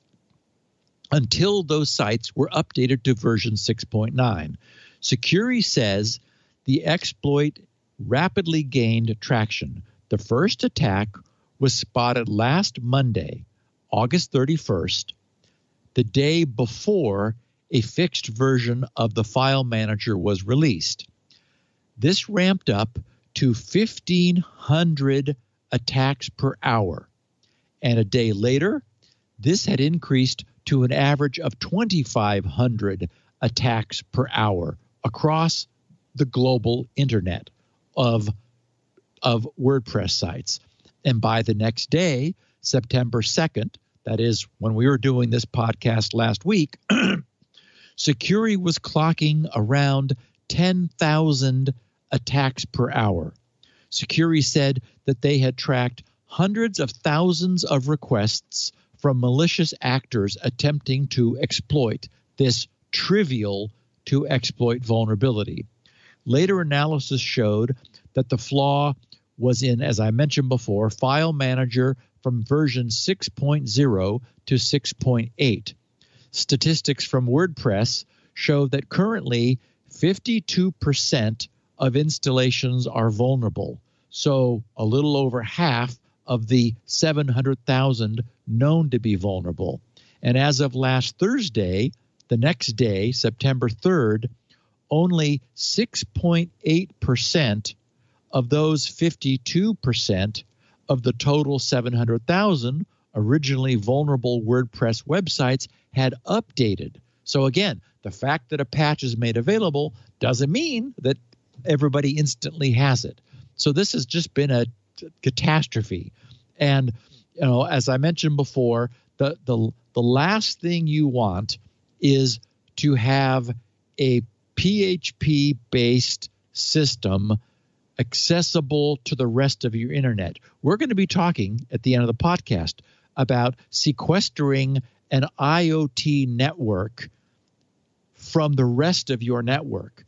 until those sites were updated to version six point nine. Sucuri says the exploit rapidly gained traction. The first attack was spotted last Monday, August thirty-first, the day before a fixed version of the file manager was released. This ramped up to fifteen hundred attacks per hour, and a day later, this had increased to an average of twenty-five hundred attacks per hour across the global internet of, of WordPress sites. And by the next day, September second, that is when we were doing this podcast last week, Sucuri was clocking around ten thousand attacks per hour. Sucuri said that they had tracked hundreds of thousands of requests from malicious actors attempting to exploit this trivial to exploit vulnerability. Later analysis showed that the flaw was in, as I mentioned before, File Manager from version six point oh to six point eight. Statistics from WordPress show that currently fifty-two percent of installations are vulnerable, so a little over half of the seven hundred thousand known to be vulnerable. And as of last Thursday, the next day, September third, only six point eight percent of those fifty-two percent of the total seven hundred thousand originally vulnerable WordPress websites had updated. So again, the fact that a patch is made available doesn't mean that everybody instantly has it. So this has just been a catastrophe. And you know, as I mentioned before, the the the last thing you want is to have a P H P-based system accessible to the rest of your internet. We're going to be talking at the end of the podcast about sequestering an IoT network from the rest of your network.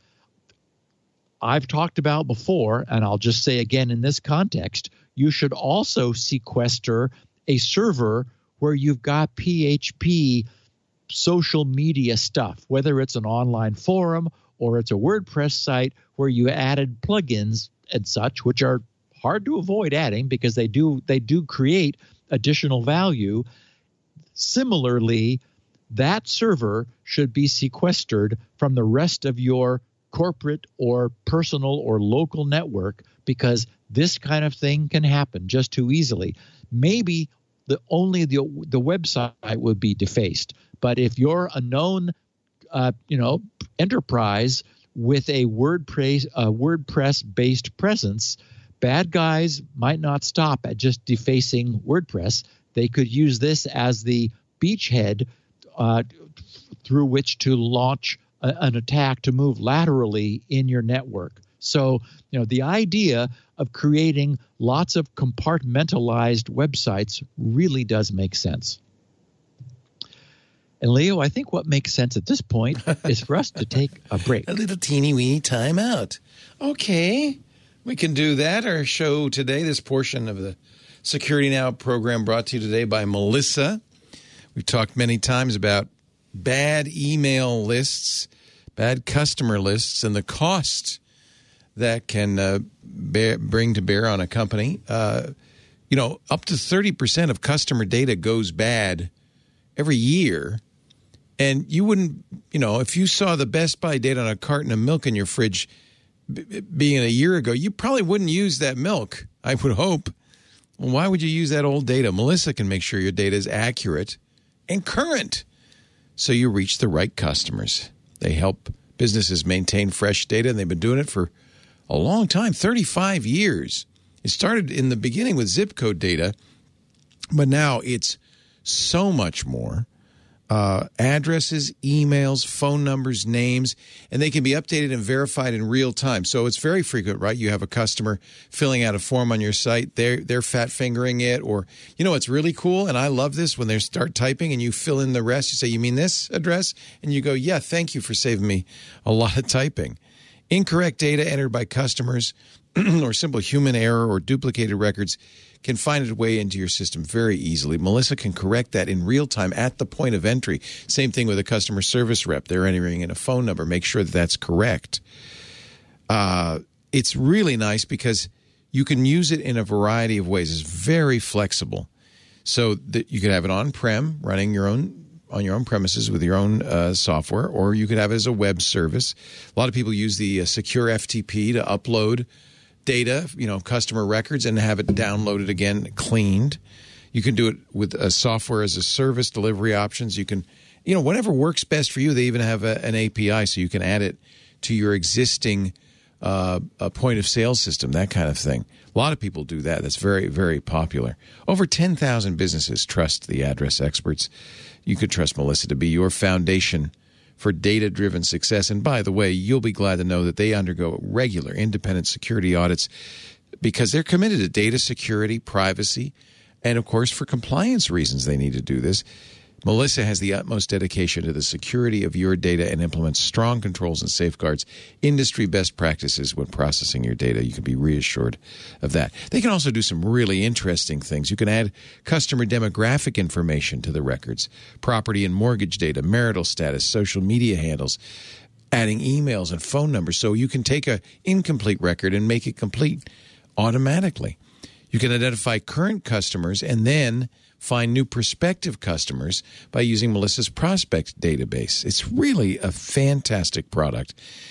I've talked about before, and I'll just say again in this context, you should also sequester a server where you've got P H P social media stuff, whether it's an online forum or it's a WordPress site where you added plugins and such, which are hard to avoid adding because they do they do create additional value. Similarly, that server should be sequestered from the rest of your corporate or personal or local network because this kind of thing can happen just too easily. Maybe the only the the website would be defaced, but if you're a known uh, you know enterprise with a WordPress uh, WordPress based presence, bad guys might not stop at just defacing WordPress. They could use this as the beachhead uh, through which to launch a, an attack to move laterally in your network. So, you know, the idea of creating lots of compartmentalized websites really does make sense. And Leo, I think what makes sense at this point is for us to take a break. A little teeny weeny time out. Okay, we can do that. Our show today, this portion of the Security Now program brought to you today by Melissa. We've talked many times about bad email lists, bad customer lists, and the cost that can uh, bear, bring to bear on a company. Uh, you know, up to thirty percent of customer data goes bad every year. And you wouldn't, you know, if you saw the Best Buy date on a carton of milk in your fridge b- being a year ago, you probably wouldn't use that milk, I would hope. Well, why would you use that old data? Melissa can make sure your data is accurate and current so you reach the right customers. They help businesses maintain fresh data, and they've been doing it for a long time, thirty-five years. It started in the beginning with zip code data, but now it's so much more. Uh, addresses, emails, phone numbers, names, and they can be updated and verified in real time. So it's very frequent, right? You have a customer filling out a form on your site. They're, they're fat fingering it, or, you know, it's really cool. And I love this when they start typing and you fill in the rest. You say, you mean this address? And you go, yeah, thank you for saving me a lot of typing. Incorrect data entered by customers or simple human error or duplicated records can find its way into your system very easily. Melissa can correct that in real time at the point of entry. Same thing with a customer service rep. They're entering in a phone number. Make sure that that's correct. Uh, it's really nice because you can use it in a variety of ways. It's very flexible. So that you could have it on-prem, running your own on your own premises with your own uh, software, or you could have it as a web service. A lot of people use the uh, secure F T P to upload data, you know, customer records, and have it downloaded again, cleaned. You can do it with a software as a service delivery options. You can, you know, whatever works best for you. They even have a, an A P I, so you can add it to your existing uh, a point of sale system, that kind of thing. A lot of people do that. That's very, very popular. Over ten thousand businesses trust the address experts. You could trust Melissa to be your foundation for data-driven success. And by the way, you'll be glad to know that they undergo regular independent security audits because they're committed to data security, privacy, and, of course, for compliance reasons they need to do this. Melissa has the utmost dedication to the security of your data and implements strong controls and safeguards, industry best practices when processing your data. You can be reassured of that. They can also do some really interesting things. You can add customer demographic information to the records, property and mortgage data, marital status, social media handles, adding emails and phone numbers. So you can take an incomplete record and make it complete automatically. You can identify current customers and then find new prospective customers by using Melissa's prospect database. It's really a fantastic product.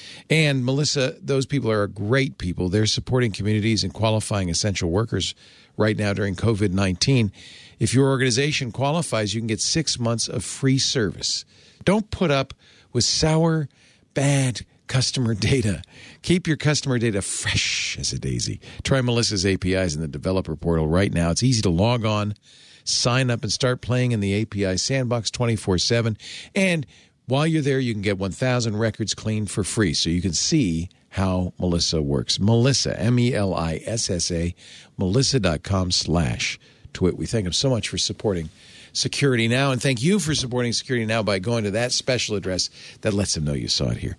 And Melissa, those people are great people. They're supporting communities and qualifying essential workers right now during COVID nineteen. If your organization qualifies, you can get six months of free service. Don't put up with sour, bad customer data. Keep your customer data fresh as a daisy. Try Melissa's A P Is in the developer portal right now. It's easy to log on, sign up, and start playing in the A P I sandbox twenty-four seven. And while you're there, you can get one thousand records cleaned for free so you can see how Melissa works. Melissa, M E L I S S A, melissa.com slash twit. We thank them so much for supporting Security Now, and thank you for supporting Security Now by going to that special address that lets them know you saw it here.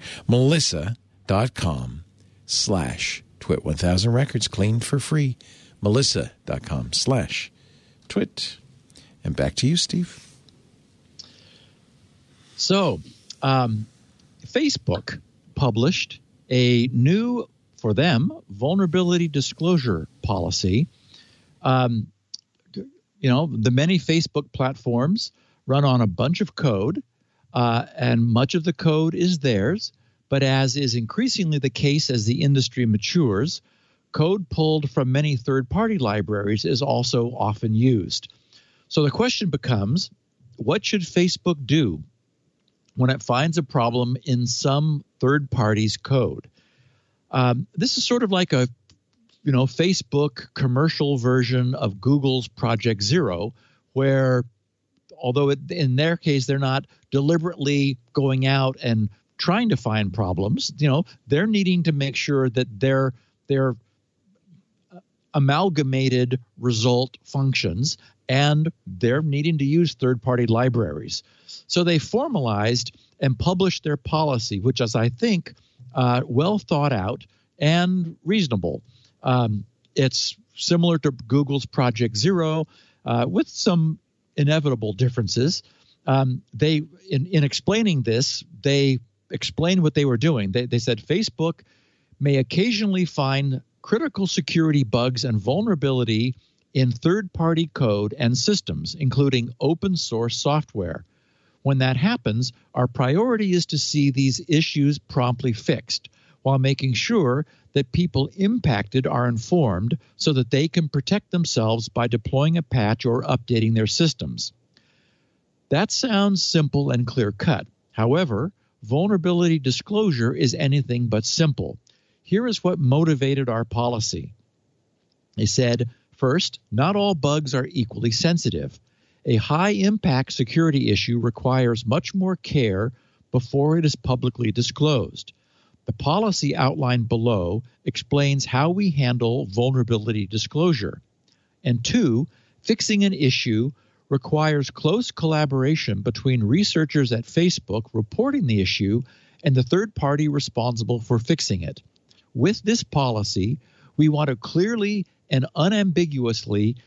Melissa.com slash twit. one thousand records cleaned for free. Melissa.com slash twit. And back to you, Steve. So, um, Facebook published a new, for them, vulnerability disclosure policy. Um, you know, the many Facebook platforms run on a bunch of code, uh, and much of the code is theirs. But as is increasingly the case as the industry matures, code pulled from many third-party libraries is also often used. So the question becomes, what should Facebook do when it finds a problem in some third party's code? Um, this is sort of like a, you know, Facebook commercial version of Google's Project Zero, where although it, in their case they're not deliberately going out and trying to find problems, you know, they're needing to make sure that their their amalgamated result functions, and they're needing to use third-party libraries. So they formalized and published their policy, which is, I think, uh, well thought out and reasonable. Um, it's similar to Google's Project Zero, uh, with some inevitable differences. Um, they, in, in explaining this, they explained what they were doing. They, they said Facebook may occasionally find critical security bugs and vulnerability in third-party code and systems, including open-source software. When that happens, our priority is to see these issues promptly fixed, while making sure that people impacted are informed so that they can protect themselves by deploying a patch or updating their systems. That sounds simple and clear-cut. However, vulnerability disclosure is anything but simple. Here is what motivated our policy. They said, first, not all bugs are equally sensitive. A high-impact security issue requires much more care before it is publicly disclosed. The policy outlined below explains how we handle vulnerability disclosure. And two, fixing an issue requires close collaboration between researchers at Facebook reporting the issue and the third party responsible for fixing it. With this policy, we want to clearly and unambiguously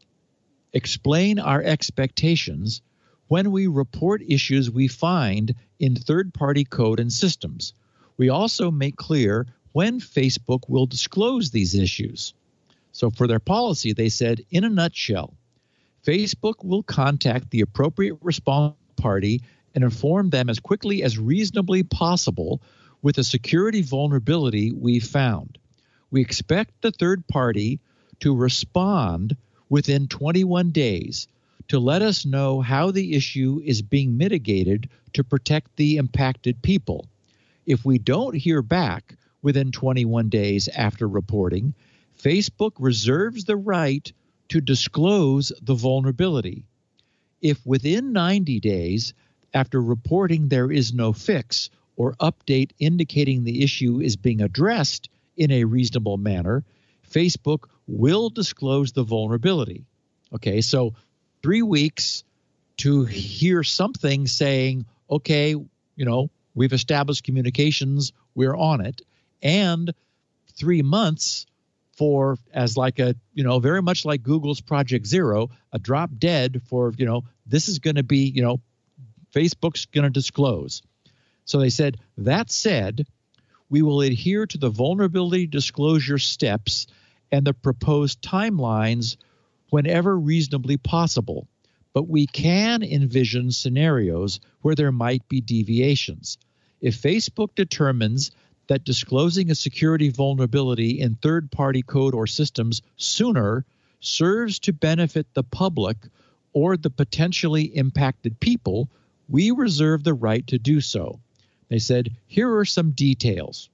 explain our expectations when we report issues we find in third-party code and systems. We also make clear when Facebook will disclose these issues. So for their policy, they said, in a nutshell, Facebook will contact the appropriate response party and inform them as quickly as reasonably possible with a security vulnerability we found. We expect the third party to respond within twenty-one days to let us know how the issue is being mitigated to protect the impacted people. If we don't hear back within twenty-one days after reporting, Facebook reserves the right to disclose the vulnerability. If within ninety days after reporting there is no fix or update indicating the issue is being addressed in a reasonable manner, Facebook will disclose the vulnerability. Okay, so three weeks to hear something saying, okay, you know, we've established communications, we're on it, and three months for, as like a, you know, very much like Google's Project Zero, a drop dead for, you know, this is going to be, you know, Facebook's going to disclose. So they said, that said, we will adhere to the vulnerability disclosure steps and the proposed timelines whenever reasonably possible. But we can envision scenarios where there might be deviations. If Facebook determines that disclosing a security vulnerability in third-party code or systems sooner serves to benefit the public or the potentially impacted people, we reserve the right to do so. They said, here are some details.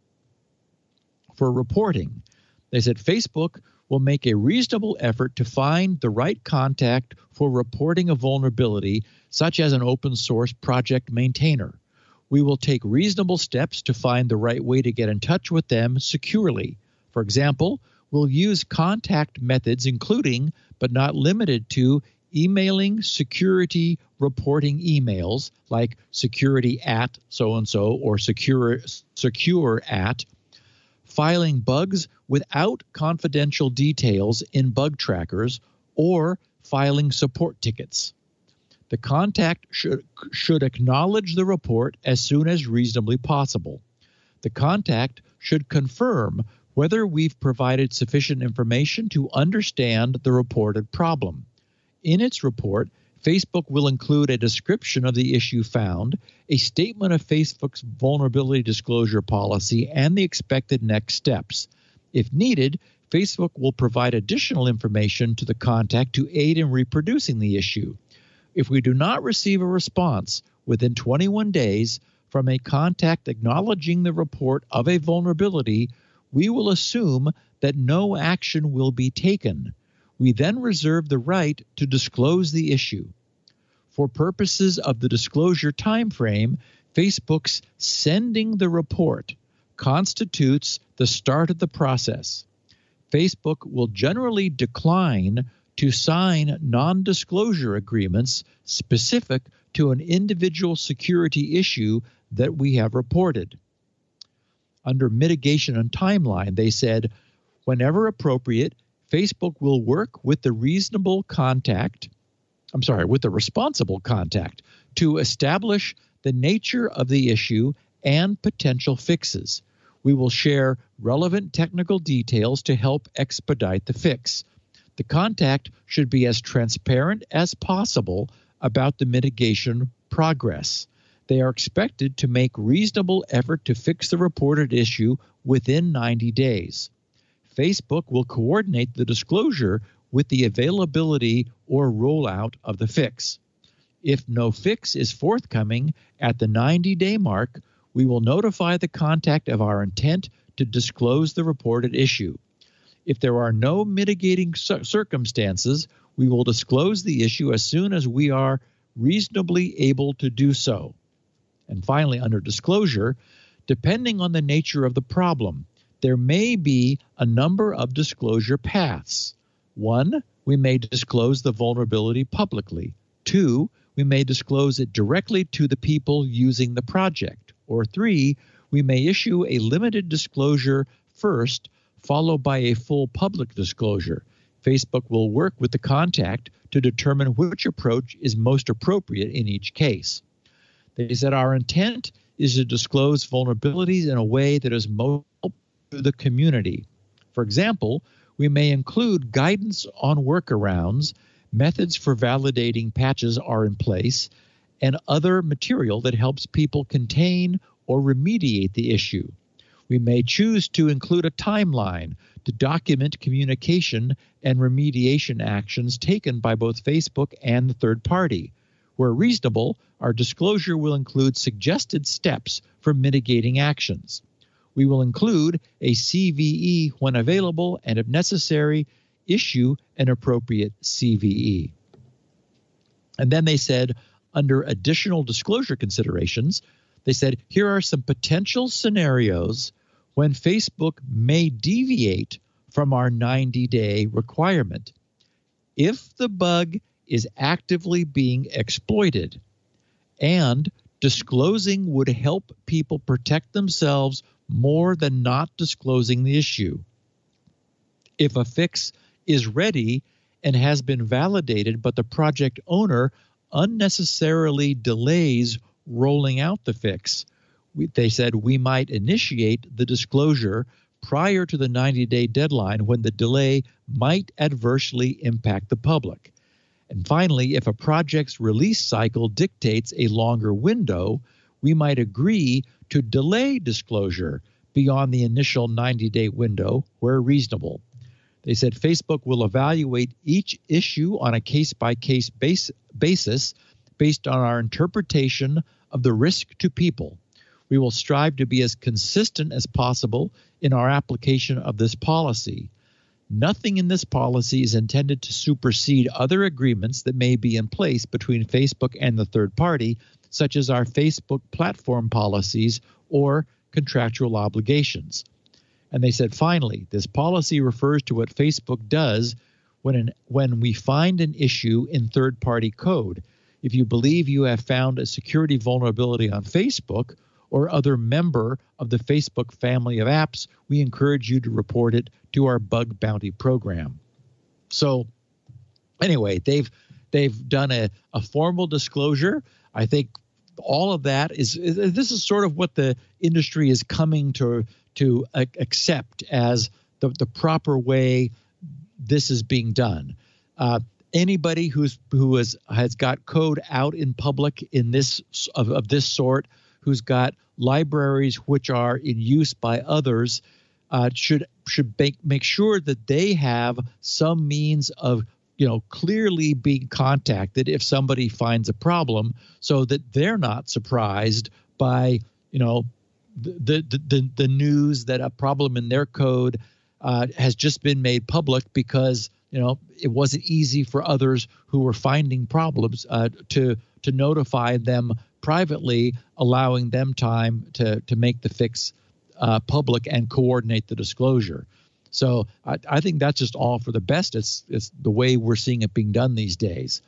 For reporting, they said Facebook will make a reasonable effort to find the right contact for reporting a vulnerability, such as an open source project maintainer. We will take reasonable steps to find the right way to get in touch with them securely. For example, we'll use contact methods including, but not limited to, emailing security reporting emails like security at so-and-so or secure, secure at, filing bugs without confidential details in bug trackers, or filing support tickets. The contact should, should acknowledge the report as soon as reasonably possible. The contact should confirm whether we've provided sufficient information to understand the reported problem. In its report, Facebook will include a description of the issue found, a statement of Facebook's vulnerability disclosure policy, and the expected next steps. If needed, Facebook will provide additional information to the contact to aid in reproducing the issue. If we do not receive a response within twenty-one days from a contact acknowledging the report of a vulnerability, we will assume that no action will be taken. We then reserve the right to disclose the issue. For purposes of the disclosure timeframe, Facebook's sending the report constitutes the start of the process. Facebook will generally decline to sign non-disclosure agreements specific to an individual security issue that we have reported. Under mitigation and timeline, they said, whenever appropriate, Facebook will work with the reasonable contact, I'm sorry, with the responsible contact to establish the nature of the issue and potential fixes. We will share relevant technical details to help expedite the fix. The contact should be as transparent as possible about the mitigation progress. They are expected to make reasonable effort to fix the reported issue within ninety days. Facebook will coordinate the disclosure with the availability or rollout of the fix. If no fix is forthcoming at the ninety-day mark, we will notify the contact of our intent to disclose the reported issue. If there are no mitigating circumstances, we will disclose the issue as soon as we are reasonably able to do so. And finally, under disclosure, depending on the nature of the problem, there may be a number of disclosure paths. One, we may disclose the vulnerability publicly. Two, we may disclose it directly to the people using the project. Or three, we may issue a limited disclosure first, followed by a full public disclosure. Facebook will work with the contact to determine which approach is most appropriate in each case. They said our intent is to disclose vulnerabilities in a way that is most helpful to the community. For example, we may include guidance on workarounds, methods for validating patches are in place, and other material that helps people contain or remediate the issue. We may choose to include a timeline to document communication and remediation actions taken by both Facebook and the third party. Where reasonable, our disclosure will include suggested steps for mitigating actions. We will include a C V E when available, and if necessary, issue an appropriate C V E. And then they said, under additional disclosure considerations, they said, here are some potential scenarios when Facebook may deviate from our ninety-day requirement. If the bug is actively being exploited and disclosing would help people protect themselves more than not disclosing the issue. If a fix is ready and has been validated, but the project owner unnecessarily delays rolling out the fix, we, they said we might initiate the disclosure prior to the ninety-day deadline when the delay might adversely impact the public. And finally, if a project's release cycle dictates a longer window, we might agree to delay disclosure beyond the initial ninety-day window where reasonable. They said Facebook will evaluate each issue on a case-by-case base, basis based on our interpretation of the risk to people. We will strive to be as consistent as possible in our application of this policy. Nothing in this policy is intended to supersede other agreements that may be in place between Facebook and the third party, such as our Facebook platform policies or contractual obligations. And they said, finally, this policy refers to what Facebook does when an, when we find an issue in third-party code. If you believe you have found a security vulnerability on Facebook or other member of the Facebook family of apps, we encourage you to report it to our bug bounty program. So anyway, they've they've done a, a formal disclosure. I think all of that is, this is sort of what the industry is coming to to accept as the, the proper way this is being done. Uh, anybody who's who has has got code out in public in this of, of this sort, who's got libraries which are in use by others, uh, should should make make sure that they have some means of, you know, clearly being contacted if somebody finds a problem, so that they're not surprised by, you know, the the the, the news that a problem in their code uh, has just been made public because, you know, it wasn't easy for others who were finding problems uh, to to notify them privately, allowing them time to to make the fix uh, public and coordinate the disclosure. So I, I think that's just all for the best. It's it's the way we're seeing it being done these days.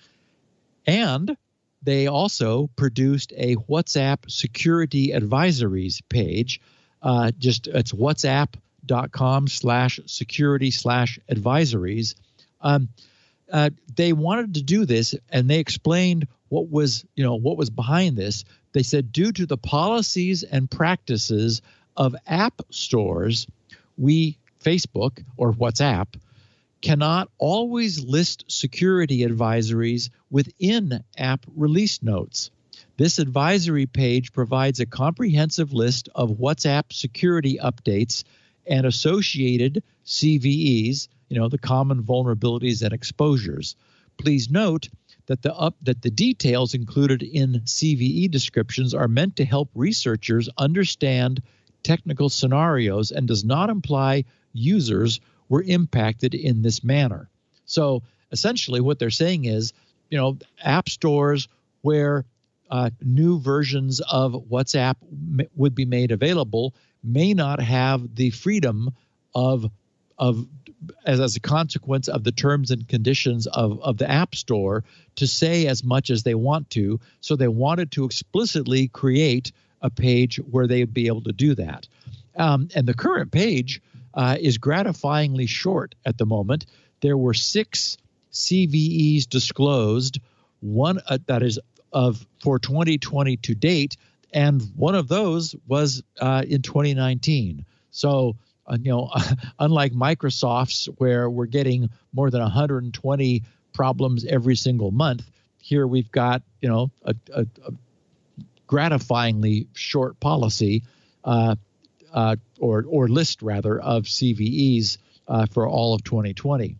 And they also produced a WhatsApp security advisories page. Uh, just it's whatsapp.com slash security slash advisories. Um, uh, they wanted to do this, and they explained what was, you know, what was behind this. They said, due to the policies and practices of app stores, we, Facebook or WhatsApp, cannot always list security advisories within app release notes. This advisory page provides a comprehensive list of WhatsApp security updates and associated C V Es, you know, the common vulnerabilities and exposures. Please note that the up that the details included in C V E descriptions are meant to help researchers understand technical scenarios and does not imply users were impacted in this manner. So essentially what they're saying is, you know, app stores where uh, new versions of WhatsApp m- would be made available may not have the freedom of of as, as a consequence of the terms and conditions of, of the App Store to say as much as they want to. So they wanted to explicitly create a page where they would be able to do that. Um, and the current page uh, is gratifyingly short at the moment. There were six C V Es disclosed, one uh, that is of for twenty twenty to date, and one of those was uh, in twenty nineteen. So, uh, you know, unlike Microsoft's, where we're getting more than one hundred twenty problems every single month, here we've got, you know, a, a, a gratifyingly short policy uh, uh, or or list rather of C V Es uh, for all of twenty twenty.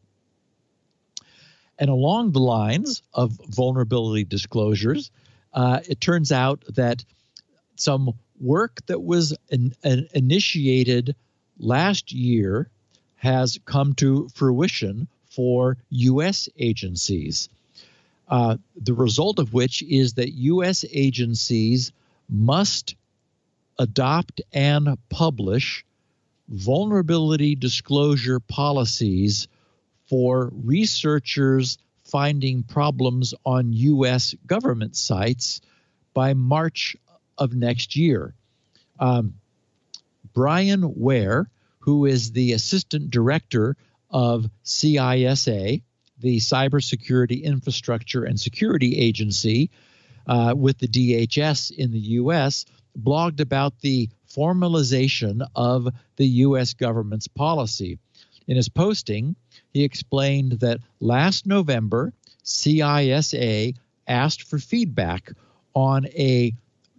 And along the lines of vulnerability disclosures, uh, it turns out that some work that was in, in, initiated last year has come to fruition for U S agencies. Uh, the result of which is that U S agencies must adopt and publish vulnerability disclosure policies for researchers finding problems on U S government sites by March of next year. Um, Brian Ware, who is the assistant director of C I S A, the Cybersecurity Infrastructure and Security Agency uh, with the D H S in the U S, blogged about the formalization of the U S government's policy. In his posting, he explained that last November, C I S A asked for feedback on a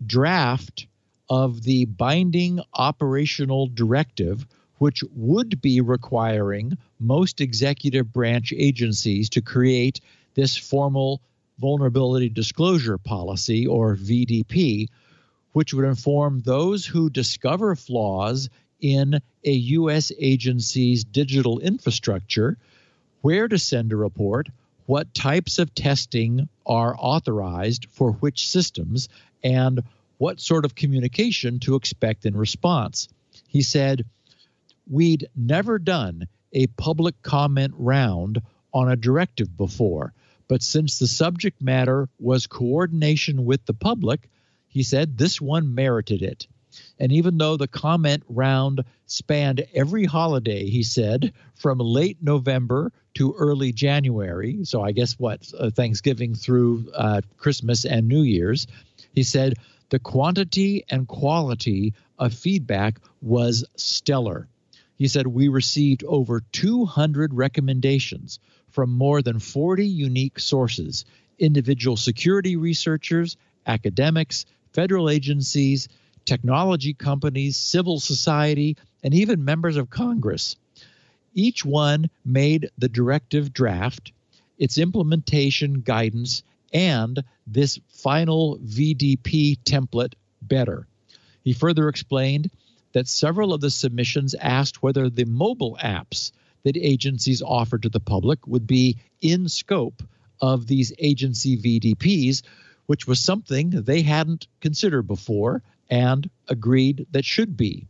draft of the binding operational directive, which would be requiring most executive branch agencies to create this formal vulnerability disclosure policy, or V D P, which would inform those who discover flaws in a U S agency's digital infrastructure where to send a report, what types of testing are authorized for which systems, and what sort of communication to expect in response. He said, "We'd never done a public comment round on a directive before, but since the subject matter was coordination with the public," he said, "this one merited it. And even though the comment round spanned every holiday," he said, "from late November to early January," so I guess what, uh, Thanksgiving through uh, Christmas and New Year's, he said, "the quantity and quality of feedback was stellar." He said, "We received over two hundred recommendations from more than forty unique sources, individual security researchers, academics, federal agencies, technology companies, civil society, and even members of Congress. Each one made the directive draft, its implementation guidance, and this final V D P template better." He further explained that several of the submissions asked whether the mobile apps that agencies offer to the public would be in scope of these agency V D Ps, which was something they hadn't considered before and agreed that should be.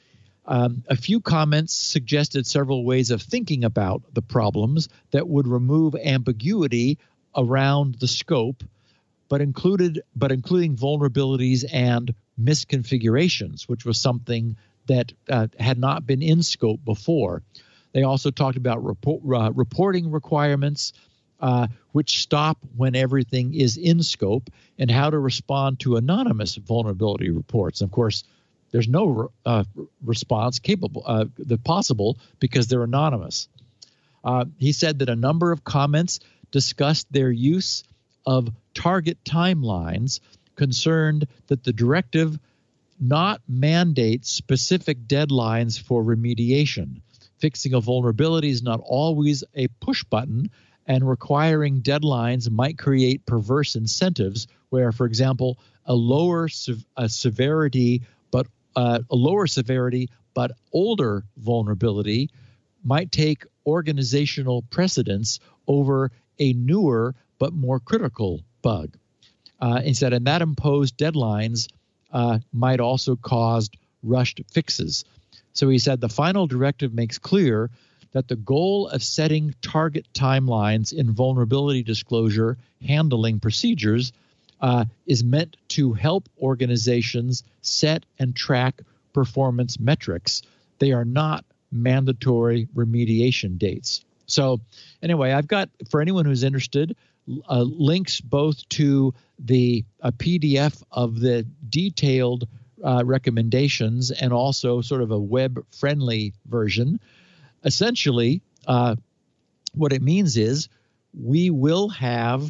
Um, a few comments suggested several ways of thinking about the problems that would remove ambiguity around the scope, but included but including vulnerabilities and misconfigurations, which was something that uh, had not been in scope before. They also talked about report, uh, reporting requirements, uh, which stop when everything is in scope, and how to respond to anonymous vulnerability reports. Of course, there's no uh, response capable, uh, the possible, because they're anonymous. Uh, he said that a number of comments discussed their use of target timelines, concerned that the directive not mandate specific deadlines for remediation. Fixing a vulnerability is not always a push button, and requiring deadlines might create perverse incentives where, for example, a lower sev- a severity but uh, a lower severity but older vulnerability might take organizational precedence over a newer but more critical bug. Uh, instead, and that imposed deadlines uh, might also cause rushed fixes. So he said the final directive makes clear that the goal of setting target timelines in vulnerability disclosure handling procedures uh, is meant to help organizations set and track performance metrics. They are not mandatory remediation dates. So anyway, I've got, for anyone who's interested, uh, links both to the a P D F of the detailed uh, recommendations and also sort of a web-friendly version. Essentially, uh, what it means is we will have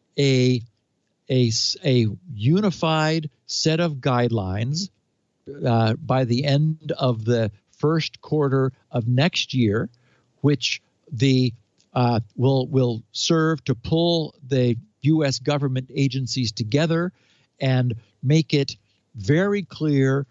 a, a, a unified set of guidelines uh, by the end of the first quarter of next year, which the uh, will will serve to pull the U S government agencies together and make it very clear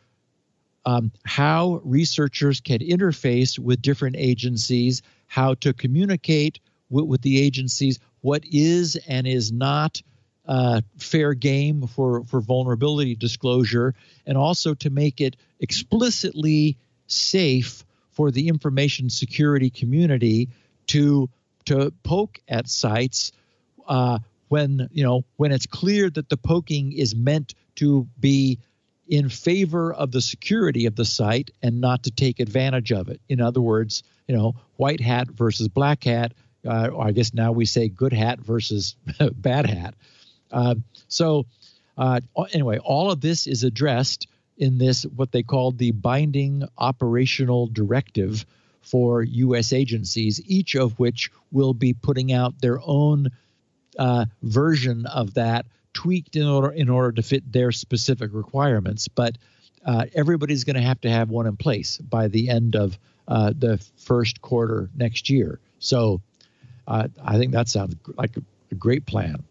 um, how researchers can interface with different agencies, how to communicate with, with the agencies, what is and is not uh, fair game for, for vulnerability disclosure, and also to make it explicitly safe for the information security community to to poke at sites uh, when you know when it's clear that the poking is meant to be in favor of the security of the site and not to take advantage of it. In other words, you know, white hat versus black hat, uh, or I guess now we say good hat versus bad hat. Uh, so uh, anyway, all of this is addressed in this, what they called the binding operational directive for U S agencies, each of which will be putting out their own uh, version of that, tweaked in order in order to fit their specific requirements. But uh, everybody's going to have to have one in place by the end of uh, the first quarter next year. So uh, I think that sounds like a, a great plan.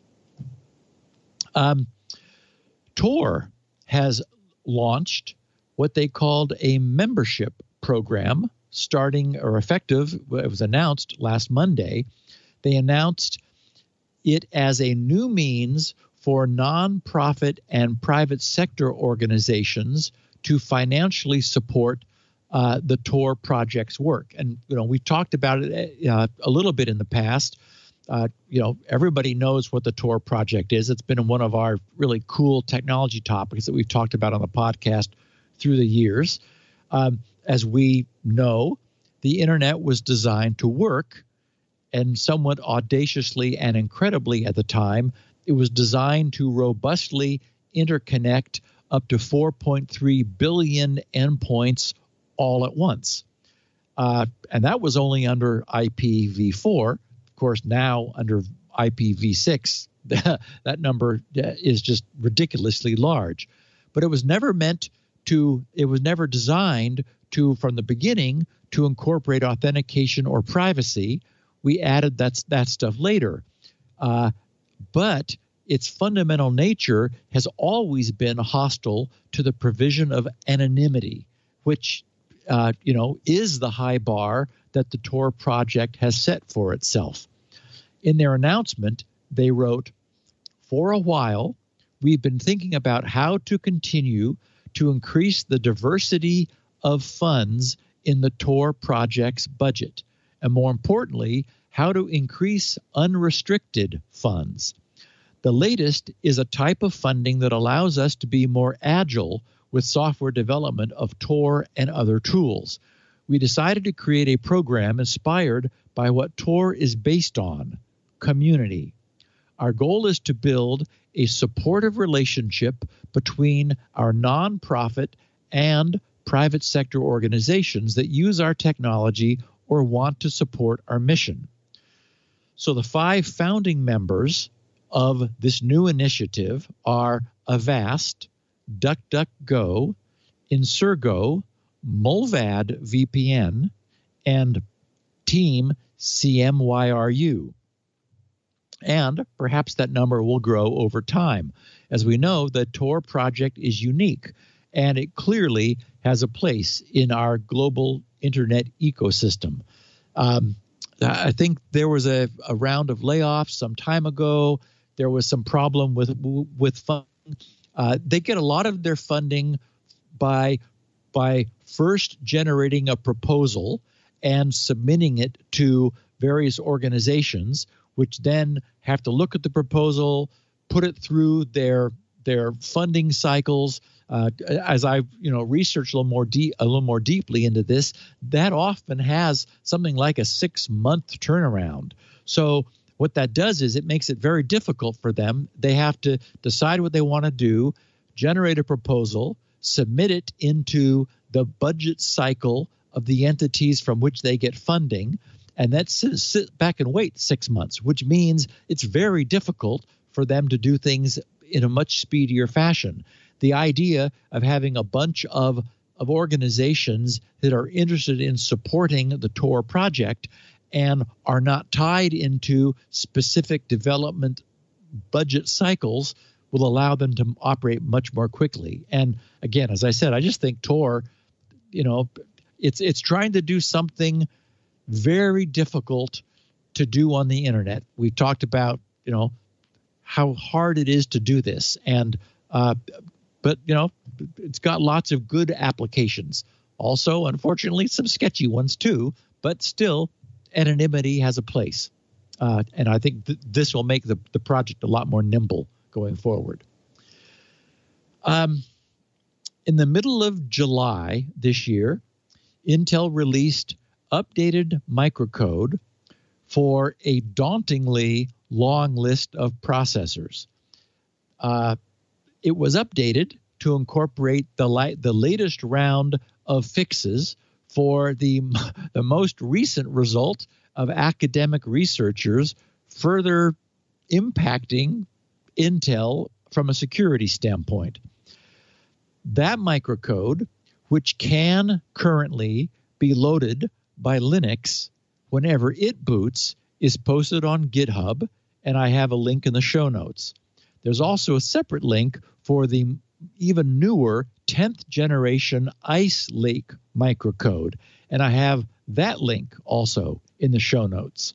Um, Tor has launched what they called a membership program starting or effective. It was announced last Monday. They announced it as a new means for nonprofit and private sector organizations to financially support uh, the Tor project's work. And, you know, we've talked about it uh, a little bit in the past. Uh, you know, everybody knows what the Tor project is. It's been one of our really cool technology topics that we've talked about on the podcast through the years. Um, as we know, the internet was designed to work, and somewhat audaciously and incredibly at the time, it was designed to robustly interconnect up to four point three billion endpoints all at once. Uh, and that was only under I P v four. Of course, now under I P v six, that number is just ridiculously large. But it was never meant to, it was never designed to, from the beginning, to incorporate authentication or privacy. We added that, that stuff later. Uh, but its fundamental nature has always been hostile to the provision of anonymity, which uh, you know, is the high bar that the Tor project has set for itself. In their announcement, they wrote, "For a while, we've been thinking about how to continue to increase the diversity of funds in the Tor project's budget, and more importantly, how to increase unrestricted funds. The latest is a type of funding that allows us to be more agile with software development of Tor and other tools. We decided to create a program inspired by what Tor is based on, community. Our goal is to build a supportive relationship between our nonprofit and private sector organizations that use our technology or want to support our mission. So the five founding members of this new initiative are Avast, DuckDuckGo, Insurgo, Mullvad V P N, and Team C M Y R U. And perhaps that number will grow over time. As we know, the Tor project is unique, and it clearly has a place in our global internet ecosystem. Um, I think there was a, a round of layoffs some time ago. There was some problem with with funding. Uh, they get a lot of their funding by by first generating a proposal and submitting it to various organizations, which then have to look at the proposal, put it through their their funding cycles. Uh, as I've you know researched a little more deep, a little more deeply into this, that often has something like a six month turnaround. So what that does is it makes it very difficult for them. They have to decide what they want to do, generate a proposal, submit it into the budget cycle of the entities from which they get funding, and then sit, sit back and wait six months, which means it's very difficult for them to do things in a much speedier fashion. The idea of having a bunch of, of organizations that are interested in supporting the Tor project and are not tied into specific development budget cycles will allow them to operate much more quickly. And again, as I said, I just think Tor, you know, it's it's trying to do something very difficult to do on the internet. We've talked about, you know, how hard it is to do this. And uh, but, you know, it's got lots of good applications. Also, unfortunately, some sketchy ones too, but still, anonymity has a place. Uh, and I think th- this will make the, the project a lot more nimble going forward. Um, in the middle of July this year, Intel released updated microcode for a dauntingly long list of processors. Uh, it was updated to incorporate the, li- the latest round of fixes for the, the most recent result of academic researchers further impacting Intel from a security standpoint. That microcode, which can currently be loaded by Linux whenever it boots, is posted on GitHub, and I have a link in the show notes. There's also a separate link for the even newer tenth generation Ice Lake microcode, and I have that link also in the show notes.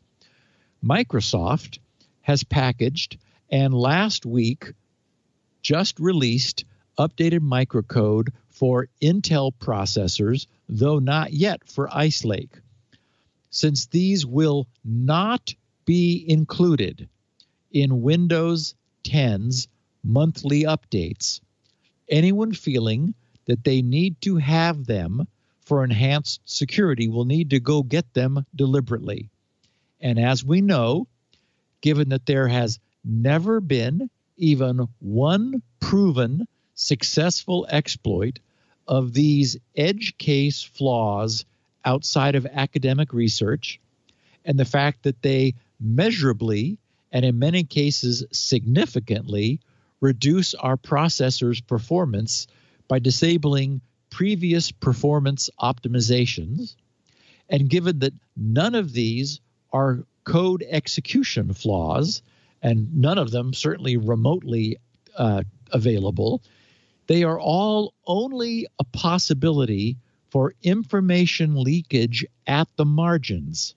Microsoft has packaged and last week just released updated microcode for Intel processors, though not yet for Ice Lake. Since these will not be included in Windows ten's monthly updates, anyone feeling that they need to have them for enhanced security will need to go get them deliberately. And as we know, given that there has never been even one proven successful exploit of these edge case flaws outside of academic research, and the fact that they measurably and in many cases significantly reduce our processor's performance by disabling previous performance optimizations, and given that none of these are code execution flaws, and none of them certainly remotely uh, available, they are all only a possibility for information leakage at the margins.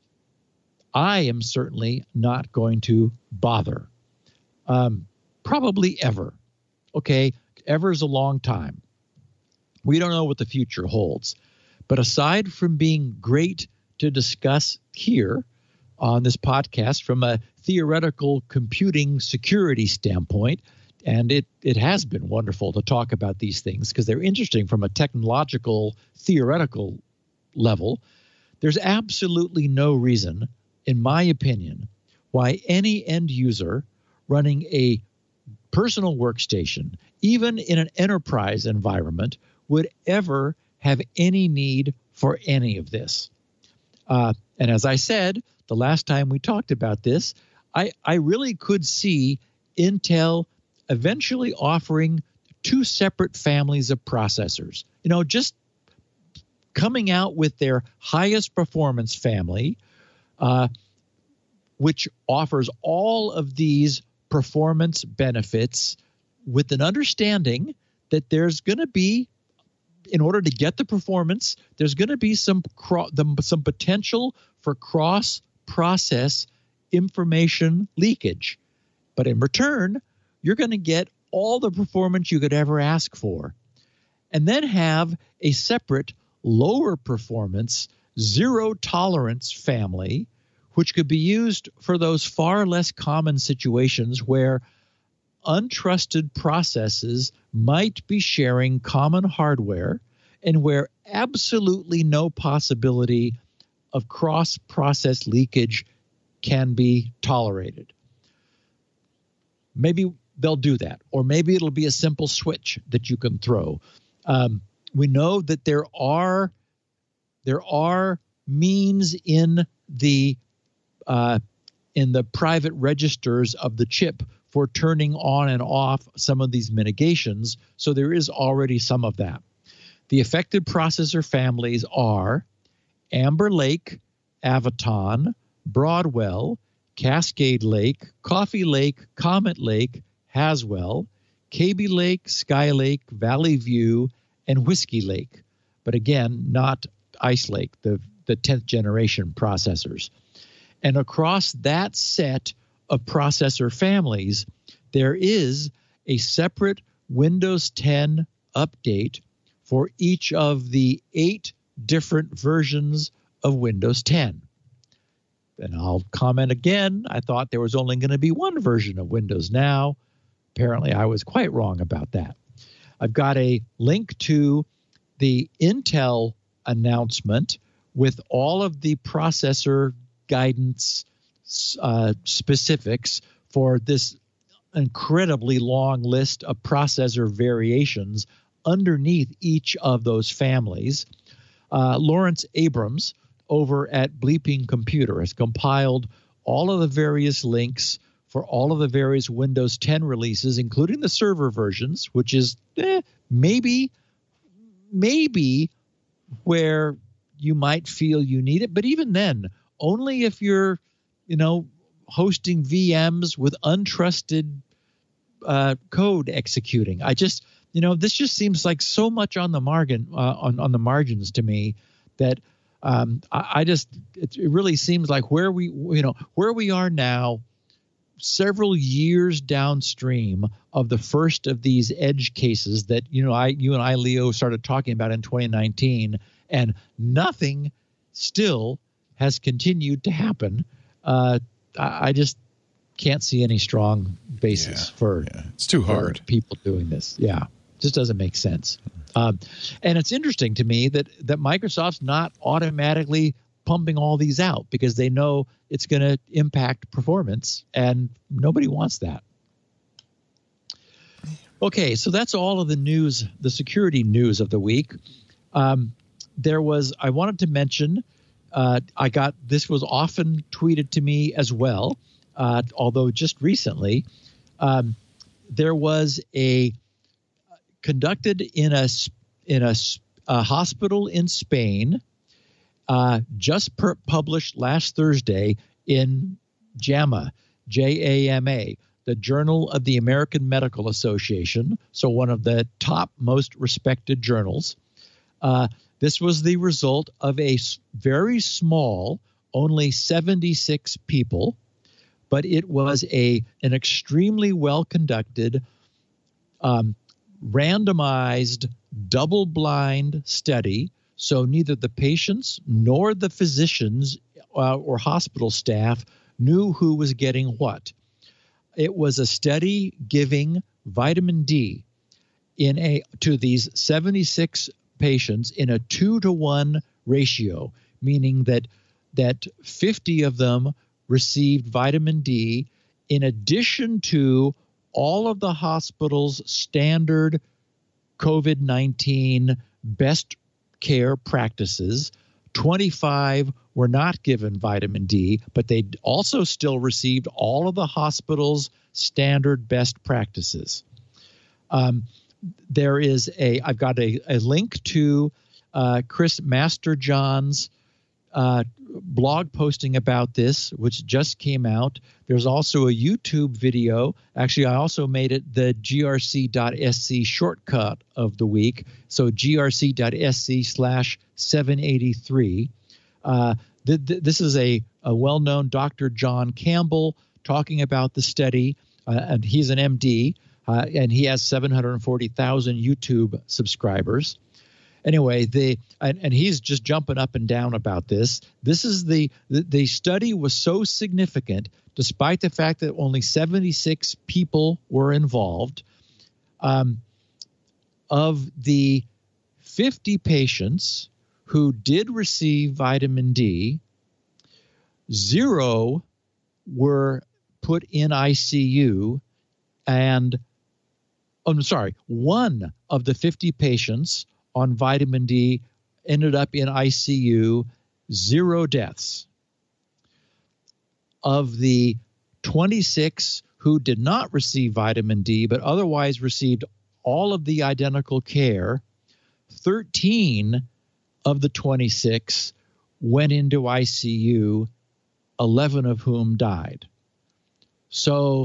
I am certainly not going to bother. Um, probably ever. Okay, ever is a long time. We don't know what the future holds. But aside from being great to discuss here on this podcast from a theoretical computing security standpoint, and it, it has been wonderful to talk about these things because they're interesting from a technological, theoretical level, there's absolutely no reason, in my opinion, why any end user running a personal workstation, even in an enterprise environment, would ever have any need for any of this. Uh, and as I said, the last time we talked about this, I, I really could see Intel eventually offering two separate families of processors. You know, just coming out with their highest performance family, uh, which offers all of these performance benefits with an understanding that there's going to be, in order to get the performance, there's going to be some cro- some potential for cross-process information leakage. But in return, you're going to get all the performance you could ever ask for. And then have a separate lower performance, zero tolerance family, which could be used for those far less common situations where untrusted processes might be sharing common hardware and where absolutely no possibility of cross-process leakage can be tolerated. Maybe they'll do that, or maybe it'll be a simple switch that you can throw. Um, we know that there are there are means in the uh, in the private registers of the chip for turning on and off some of these mitigations, so there is already some of that. The affected processor families are Amber Lake, Avoton, Broadwell, Cascade Lake, Coffee Lake, Comet Lake, Haswell, Kaby Lake, Sky Lake, Valley View, and Whiskey Lake. But again, not Ice Lake, the, the tenth generation processors. And across that set of processor families, there is a separate Windows ten update for each of the eight different versions of Windows ten. And I'll comment again, I thought there was only going to be one version of Windows Now. Apparently, I was quite wrong about that. I've got a link to the Intel announcement with all of the processor guidance uh, specifics for this incredibly long list of processor variations underneath each of those families. Uh, Lawrence Abrams over at Bleeping Computer has compiled all of the various links for all of the various Windows ten releases, including the server versions, which is eh, maybe, maybe where you might feel you need it. But even then, only if you're, you know, hosting V Ms with untrusted uh, code executing. I just, you know, this just seems like so much on the margin, uh, on, on the margins to me that um, I, I just, it, it really seems like where we, you know, where we are now, several years downstream of the first of these edge cases that, you know, I, you and I, Leo, started talking about in twenty nineteen, and nothing still has continued to happen. Uh, I, I just can't see any strong basis yeah, for, yeah. It's too hard. people doing this. Yeah, just doesn't make sense. Um, and it's interesting to me that that Microsoft's not automatically pumping all these out because they know it's going to impact performance, and nobody wants that. Okay, so that's all of the news, the security news of the week. Um, there was, I wanted to mention, uh, I got, this was often tweeted to me as well, uh, although just recently, um, there was a, conducted in a, in a, a hospital in Spain, uh, just per, published last Thursday in JAMA, J A M A, the Journal of the American Medical Association, so one of the top most respected journals. Uh, this was the result of a very small, only seventy-six people, but it was a an extremely well-conducted, um, randomized, double-blind study, so neither the patients nor the physicians uh, or hospital staff knew who was getting what. It was a study giving vitamin D in a to these seventy-six patients in a two to one ratio, meaning that that fifty of them received vitamin D in addition to all of the hospital's standard COVID nineteen best care practices, twenty-five were not given vitamin D, but they also still received all of the hospital's standard best practices. Um, there is a, I've got a, a link to uh, Chris Masterjohn's uh, blog posting about this, which just came out. There's also a YouTube video. Actually, I also made it the G R C dot S C shortcut of the week. So G R C dot S C slash seven eighty-three. Uh, th- th- this is a, a well-known Doctor John Campbell talking about the study, uh, and he's an M D, uh, and he has seven hundred forty thousand YouTube subscribers. Anyway, the and, and he's just jumping up and down about this. This is the, the the study was so significant, despite the fact that only seventy-six people were involved. Um, of the fifty patients who did receive vitamin D, zero were put in I C U, and oh, I'm sorry, one of the fifty patients on vitamin D ended up in I C U, zero deaths. Of the twenty-six who did not receive vitamin D but otherwise received all of the identical care, thirteen of the twenty-six went into I C U, eleven of whom died. So,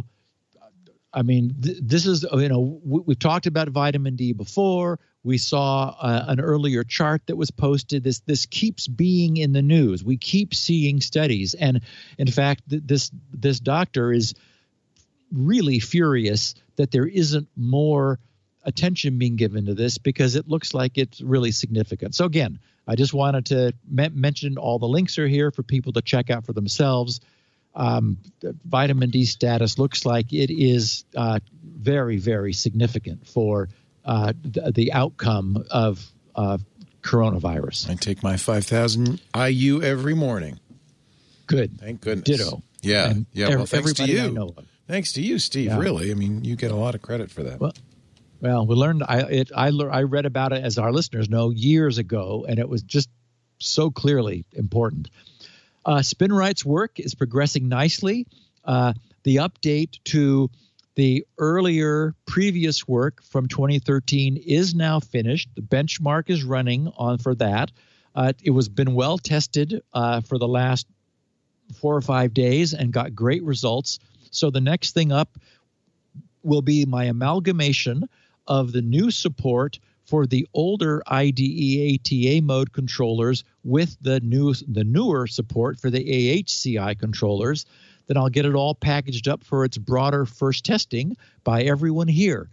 I mean, th- this is, you know, we, we've talked about vitamin D before. We saw uh, an earlier chart that was posted. This this keeps being in the news. We keep seeing studies. And in fact, th- this this doctor is really furious that there isn't more attention being given to this, because it looks like it's really significant. So again, I just wanted to me- mention all the links are here for people to check out for themselves. Um, vitamin D status looks like it is uh, very, very significant for uh, the, the outcome of uh, coronavirus. I take my five thousand I U every morning. Good. Thank goodness. Ditto. Yeah. And yeah. Well, ev- thanks to everybody I you. know of. Thanks to you, Steve. Yeah. Really. I mean, you get a lot of credit for that. Well, well, we learned. I it, I lear, I read about it, as our listeners know, years ago, and it was just so clearly important. Uh, SpinRight's work is progressing nicely. Uh, the update to the earlier previous work from twenty thirteen is now finished. The benchmark is running on for that. Uh, it was been well tested uh, for the last four or five days and got great results. So the next thing up will be my amalgamation of the new support for the older I D E A T A mode controllers with the new the newer support for the A H C I controllers. Then I'll get it all packaged up for its broader first testing by everyone here.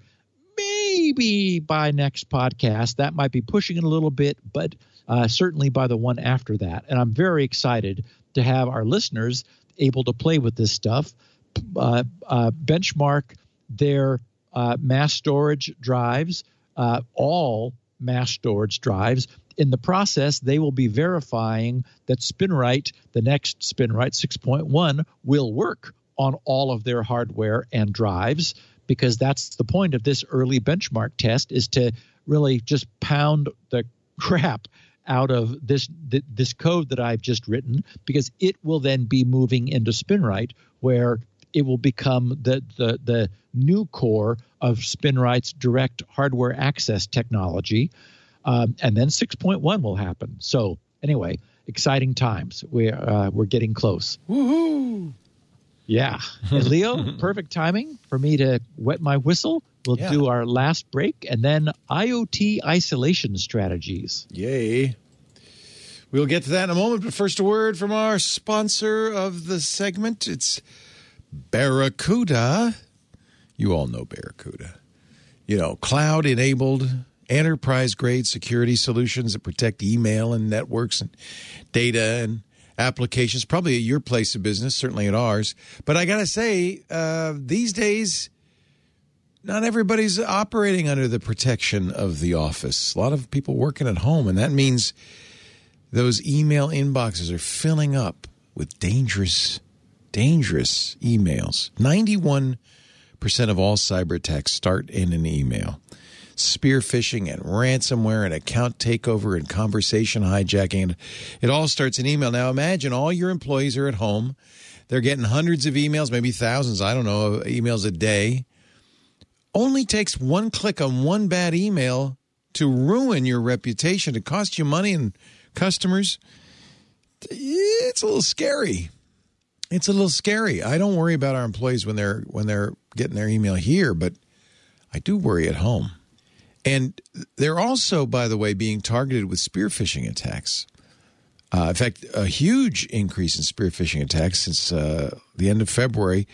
Maybe by next podcast. That might be pushing it a little bit, but uh, certainly by the one after that. And I'm very excited to have our listeners able to play with this stuff, uh, uh, benchmark their uh, mass storage drives, uh, all mass storage drives. In the process, they will be verifying that SpinRight, the next SpinRight six point one, will work on all of their hardware and drives, because that's the point of this early benchmark test, is to really just pound the crap out of this th- this code that I've just written, because it will then be moving into SpinRight, where it will become the the the new core of SpinRight's direct hardware access technology. Um, and then six point one will happen. So anyway, exciting times. We're uh, we're getting close. Woohoo! Yeah. And Leo, perfect timing for me to wet my whistle. We'll Yeah. do our last break, and then I O T isolation strategies. Yay. We'll get to that in a moment, but first a word from our sponsor of the segment. It's Barracuda. You all know Barracuda. You know, cloud-enabled, enterprise-grade security solutions that protect email and networks and data and applications, probably at your place of business, certainly at ours. But I got to say, uh, these days, not everybody's operating under the protection of the office. A lot of people working at home, and that means those email inboxes are filling up with dangerous, dangerous emails. ninety-one percent of all cyber attacks start in an email. spear phishing and ransomware and account takeover and conversation hijacking. It all starts in email. Now imagine all your employees are at home. They're getting hundreds of emails, maybe thousands, I don't know, emails a day. Only takes one click on one bad email to ruin your reputation, to cost you money and customers. It's a little scary. It's a little scary. I don't worry about our employees when they're when they're getting their email here, but I do worry at home. And they're also, by the way, being targeted with spear phishing attacks. Uh, in fact, a huge increase in spear phishing attacks since uh, the end of February,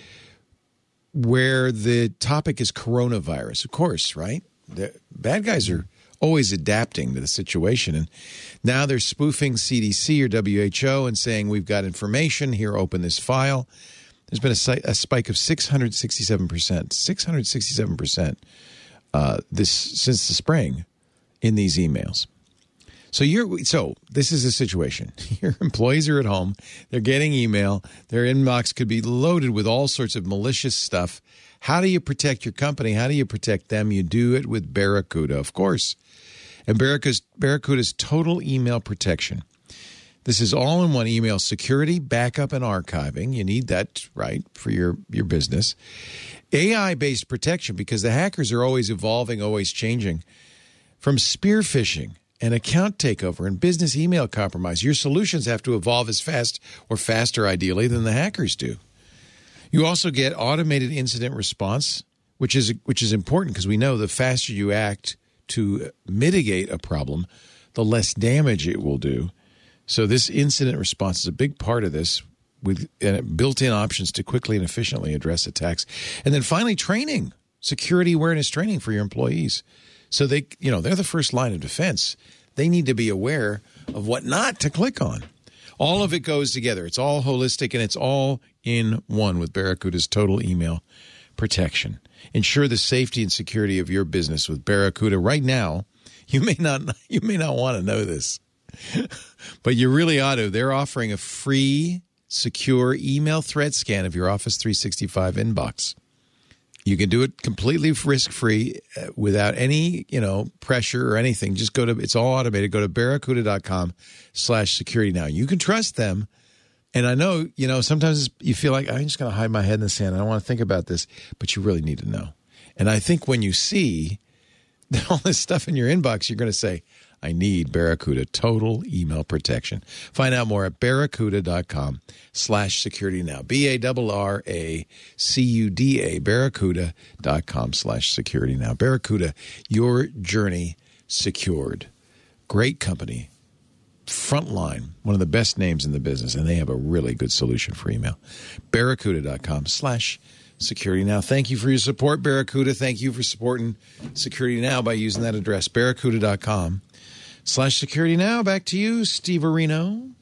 where the topic is coronavirus. Of course, right? The bad guys are always adapting to the situation. And now they're spoofing C D C or W H O and saying, we've got information, here, open this file. There's been a, a spike of six hundred sixty-seven percent, six hundred sixty-seven percent uh, this since the spring in these emails. So you're so this is a situation. Your employees are at home. They're getting email. Their inbox could be loaded with all sorts of malicious stuff. How do you protect your company? How do you protect them? You do it with Barracuda, of course. And Barracuda's, Barracuda's total email protection. This is all-in-one email security, backup, and archiving. You need that, right, for your, your business. A I-based protection, because the hackers are always evolving, always changing. From spear phishing and account takeover and business email compromise, your solutions have to evolve as fast or faster, ideally, than the hackers do. You also get automated incident response, which is which is important because we know the faster you act to mitigate a problem, the less damage it will do. So this incident response is a big part of this, with built-in options to quickly and efficiently address attacks. And then finally, training, security awareness training for your employees. So they, you know, they're the first line of defense. They need to be aware of what not to click on. All of it goes together. It's all holistic, and it's all in one with Barracuda's total email protection. Ensure the safety and security of your business with Barracuda. Right now, you may not you may not want to know this, but you really ought to. They're offering a free, secure email threat scan of your Office three sixty-five inbox. You can do it completely risk-free uh, without any, you know, pressure or anything. Just go to, it's all automated. Go to barracuda.com slash security now. You can trust them. And I know, you know, sometimes you feel like, I'm just going to hide my head in the sand. I don't want to think about this. But you really need to know. And I think when you see all this stuff in your inbox, you're going to say, I need Barracuda total email protection. Find out more at barracuda.com slash security now. B A R R A C U D A, barracuda.com slash security now. Barracuda, your journey secured. Great company. Frontline, one of the best names in the business, and they have a really good solution for email. barracuda.com slash security now. Thank you for your support, Barracuda. Thank you for supporting Security Now by using that address, barracuda.com slash security now. Back to you, Steve Areno.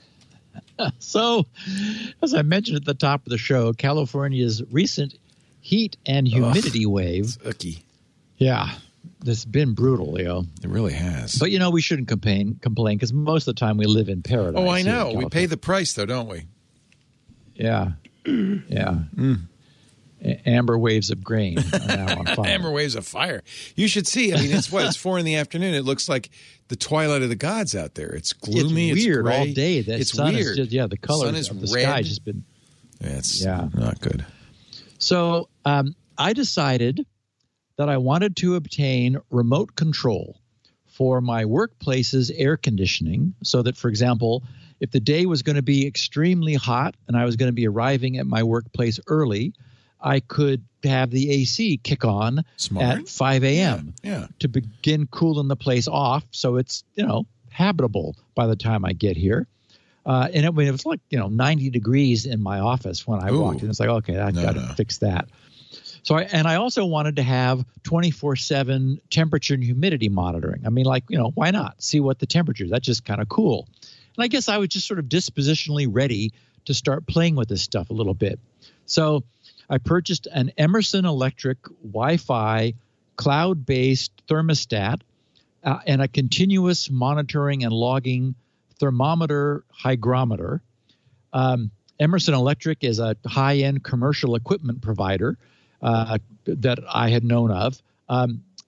So, as I mentioned at the top of the show, California's recent heat and humidity Ugh, wave. Icky. Yeah, it's been brutal, Leo. It really has. But, you know, we shouldn't complain complain because most of the time we live in paradise. Oh, I know. We pay the price, though, don't we? Yeah. Yeah. Mm. Amber waves of grain are now on fire. Amber waves of fire. You should see. I mean, it's what? It's four in the afternoon. It looks like the twilight of the gods out there. It's gloomy. It's weird it's all day. The it's sun weird. Is just, yeah, the color sun is of the red. sky has just been. It's yeah. not good. So um, I decided that I wanted to obtain remote control for my workplace's air conditioning so that, for example, if the day was going to be extremely hot and I was going to be arriving at my workplace early, I could have the A C kick on Smart. at five a.m. Yeah, yeah. to begin cooling the place off so it's, you know, habitable by the time I get here. Uh, and it, it was like, you know, ninety degrees in my office when I Ooh. walked in. It's like, okay, I've no, got to no. fix that. So I, and I also wanted to have twenty-four seven temperature and humidity monitoring. I mean, like, you know, why not? See what the temperature is. That's just kind of cool. And I guess I was just sort of dispositionally ready to start playing with this stuff a little bit. So I purchased an Emerson Electric Wi-Fi cloud-based thermostat uh, and a continuous monitoring and logging thermometer hygrometer. Um, Emerson Electric is a high-end commercial equipment provider uh, that I had known of. Um,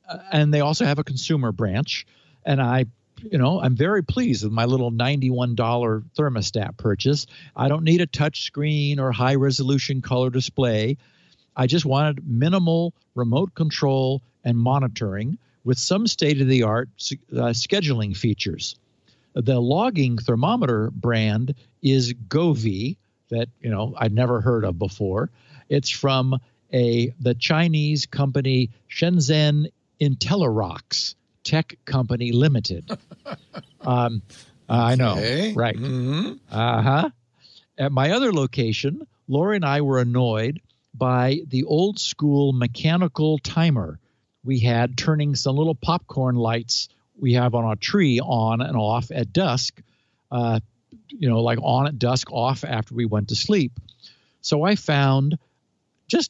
and they also have a consumer branch. And I, you know, I'm very pleased with my little ninety-one dollars thermostat purchase. I don't need a touch screen or high resolution color display. I just wanted minimal remote control and monitoring with some state-of-the-art uh, scheduling features. The logging thermometer brand is Govee, that, you know, I'd never heard of before. It's from a the Chinese company Shenzhen Intellirox Tech Company Limited. um, I know, okay. right? Mm-hmm. Uh-huh. At my other location, Lori and I were annoyed by the old school mechanical timer we had turning some little popcorn lights we have on a tree on and off at dusk, uh, you know, like on at dusk, off after we went to sleep. So I found just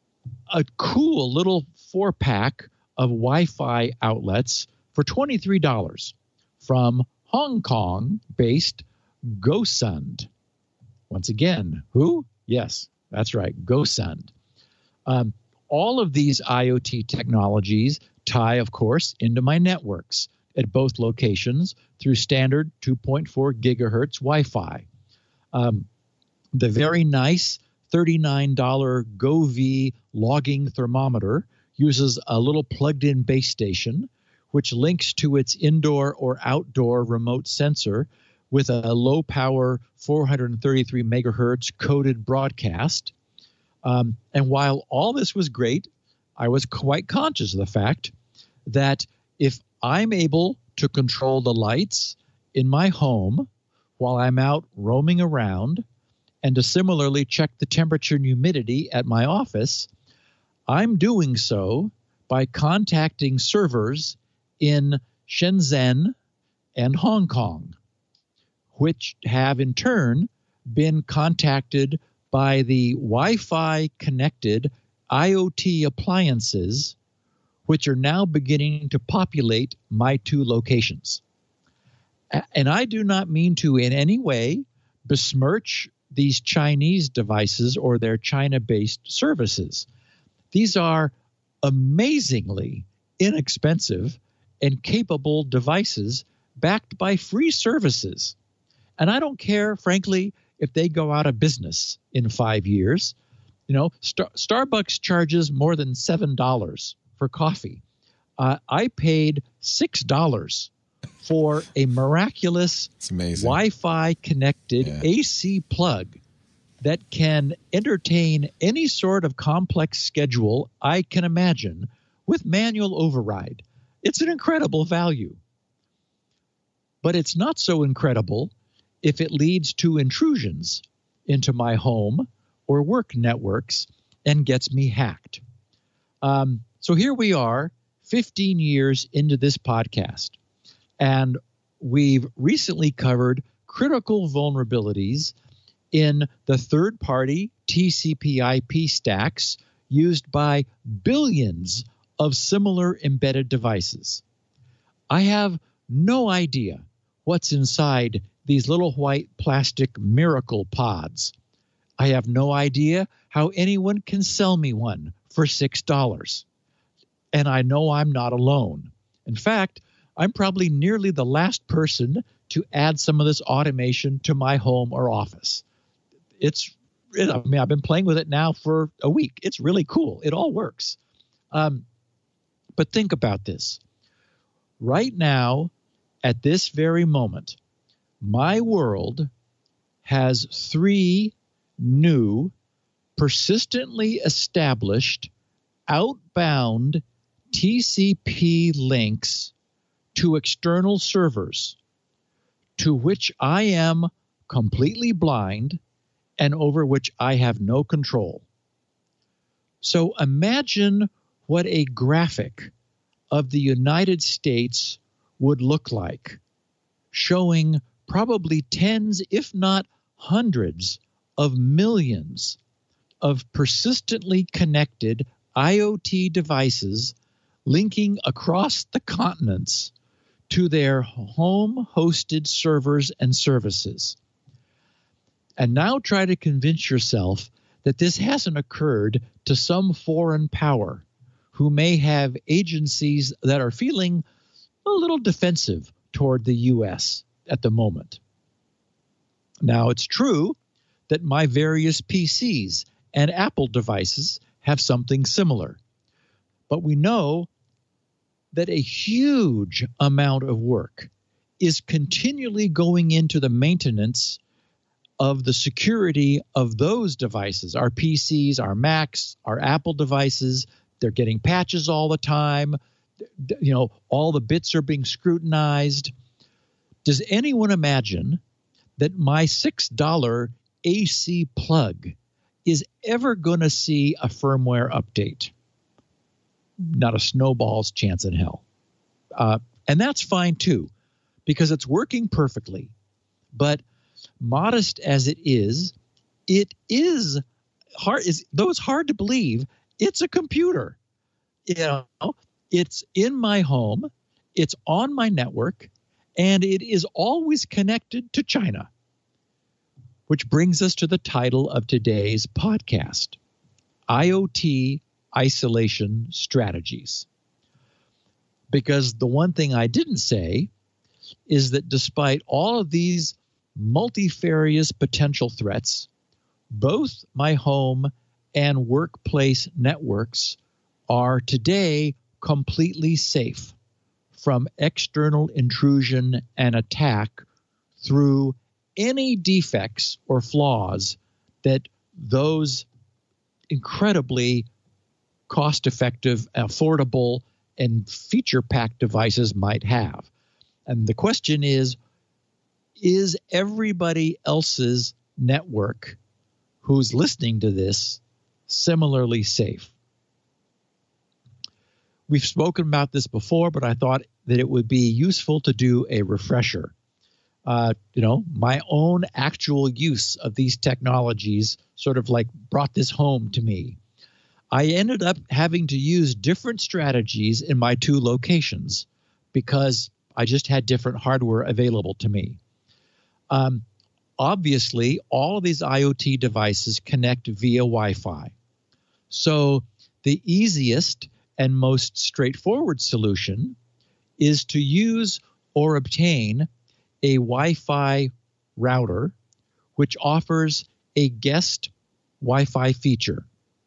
a cool little four-pack of Wi-Fi outlets for twenty-three dollars from Hong Kong-based GoSund. Once again, who? Yes, that's right, GoSund. Um, all of these IoT technologies tie, of course, into my networks at both locations through standard two point four gigahertz Wi-Fi. Um, the very nice thirty-nine dollars Govee logging thermometer uses a little plugged-in base station, which links to its indoor or outdoor remote sensor with a low-power four hundred thirty-three megahertz coded broadcast. Um, and while all this was great, I was quite conscious of the fact that if I'm able to control the lights in my home while I'm out roaming around, and to similarly check the temperature and humidity at my office, I'm doing so by contacting servers in Shenzhen and Hong Kong, which have in turn been contacted by the Wi-Fi connected IoT appliances, which are now beginning to populate my two locations. And I do not mean to in any way besmirch these Chinese devices or their China-based services. These are amazingly inexpensive and capable devices backed by free services. And I don't care, frankly, if they go out of business in five years. You know, Star- Starbucks charges more than seven dollars for coffee. Uh, I paid six dollars for a miraculous Wi-Fi connected yeah. A C plug that can entertain any sort of complex schedule I can imagine with manual override. It's an incredible value. But it's not so incredible if it leads to intrusions into my home or work networks and gets me hacked. Um, so here we are, fifteen years into this podcast, and we've recently covered critical vulnerabilities in the third-party T C P I P stacks used by billions of similar embedded devices. I have no idea what's inside these little white plastic miracle pods. I have no idea how anyone can sell me one for six dollars. And I know I'm not alone. In fact, I'm probably nearly the last person to add some of this automation to my home or office. It's, I mean, I've been playing with it now for a week. It's really cool. It all works. Um, but think about this. Right now, at this very moment, my world has three new, persistently established, outbound T C P links to external servers to which I am completely blind and over which I have no control. So imagine what a graphic of the United States would look like, showing probably tens, if not hundreds, of millions of persistently connected IoT devices linking across the continents to their home-hosted servers and services. And now try to convince yourself that this hasn't occurred to some foreign power who may have agencies that are feeling a little defensive toward the U S at the moment. Now, it's true that my various P Cs and Apple devices have something similar, but we know that a huge amount of work is continually going into the maintenance of the security of those devices, our P Cs, our Macs, our Apple devices. They're getting patches all the time. You know, all the bits are being scrutinized. Does anyone imagine that my six dollar A C plug is ever going to see a firmware update? Not a snowball's chance in hell. Uh, and that's fine too, because it's working perfectly. But modest as it is, it is hard. Is though it's hard to believe, it's a computer. You know, it's in my home, it's on my network, and it is always connected to China. Which brings us to the title of today's podcast, IoT Isolation Strategies. Because the one thing I didn't say is that despite all of these multifarious potential threats, both my home and workplace networks are today completely safe from external intrusion and attack through any defects or flaws that those incredibly cost-effective, affordable, and feature-packed devices might have. And the question is, is everybody else's network who's listening to this similarly safe? We've spoken about this before, but I thought that it would be useful to do a refresher. Uh, you know, my own actual use of these technologies sort of like brought this home to me. I ended up having to use different strategies in my two locations because I just had different hardware available to me. Um, obviously, all of these IoT devices connect via Wi-Fi. So the easiest and most straightforward solution is to use or obtain a Wi-Fi router which offers a guest Wi-Fi feature.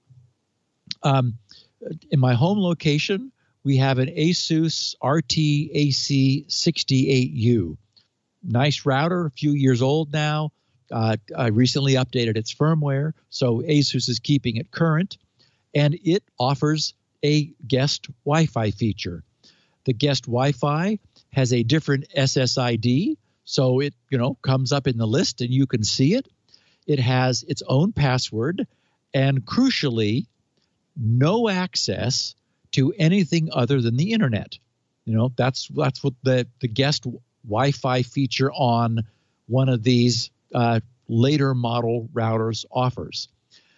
Um, in my home location, we have an ASUS R T A C sixty-eight U. Nice router, a few years old now. Uh, I recently updated its firmware, so ASUS is keeping it current, and it offers a guest Wi-Fi feature. The guest Wi-Fi has a different S S I D, so it, you know, comes up in the list and you can see it. It has its own password and, crucially, no access to anything other than the internet. You know, that's that's what the, the guest Wi-Fi feature on one of these uh, later model routers offers.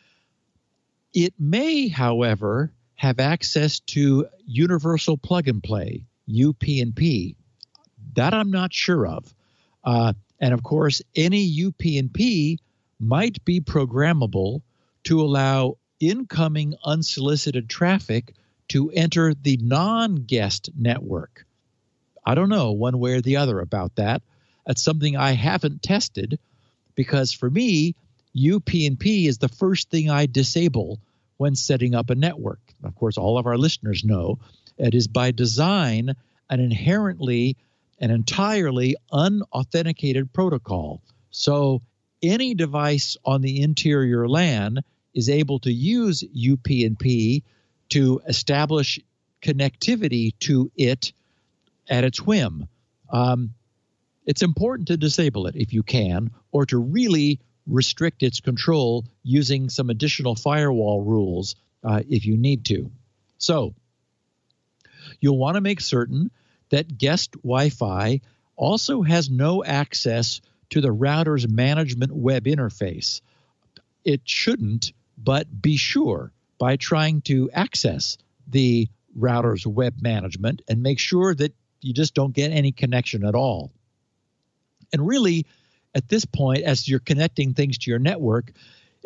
It may, however, have access to universal plug and play, U P n P. That I'm not sure of. Uh, and of course, any U P n P might be programmable to allow incoming unsolicited traffic to enter the non-guest network. I don't know one way or the other about that. That's something I haven't tested because for me, U P n P is the first thing I disable when setting up a network. Of course, all of our listeners know it is by design an inherently and entirely unauthenticated protocol. So any device on the interior LAN is able to use U P n P to establish connectivity to it at its whim. Um, it's important to disable it if you can, or to really restrict its control using some additional firewall rules uh, if you need to. So you'll want to make certain that guest Wi-Fi also has no access to the router's management web interface. It shouldn't, but be sure by trying to access the router's web management and make sure that you just don't get any connection at all. And really, at this point, as you're connecting things to your network,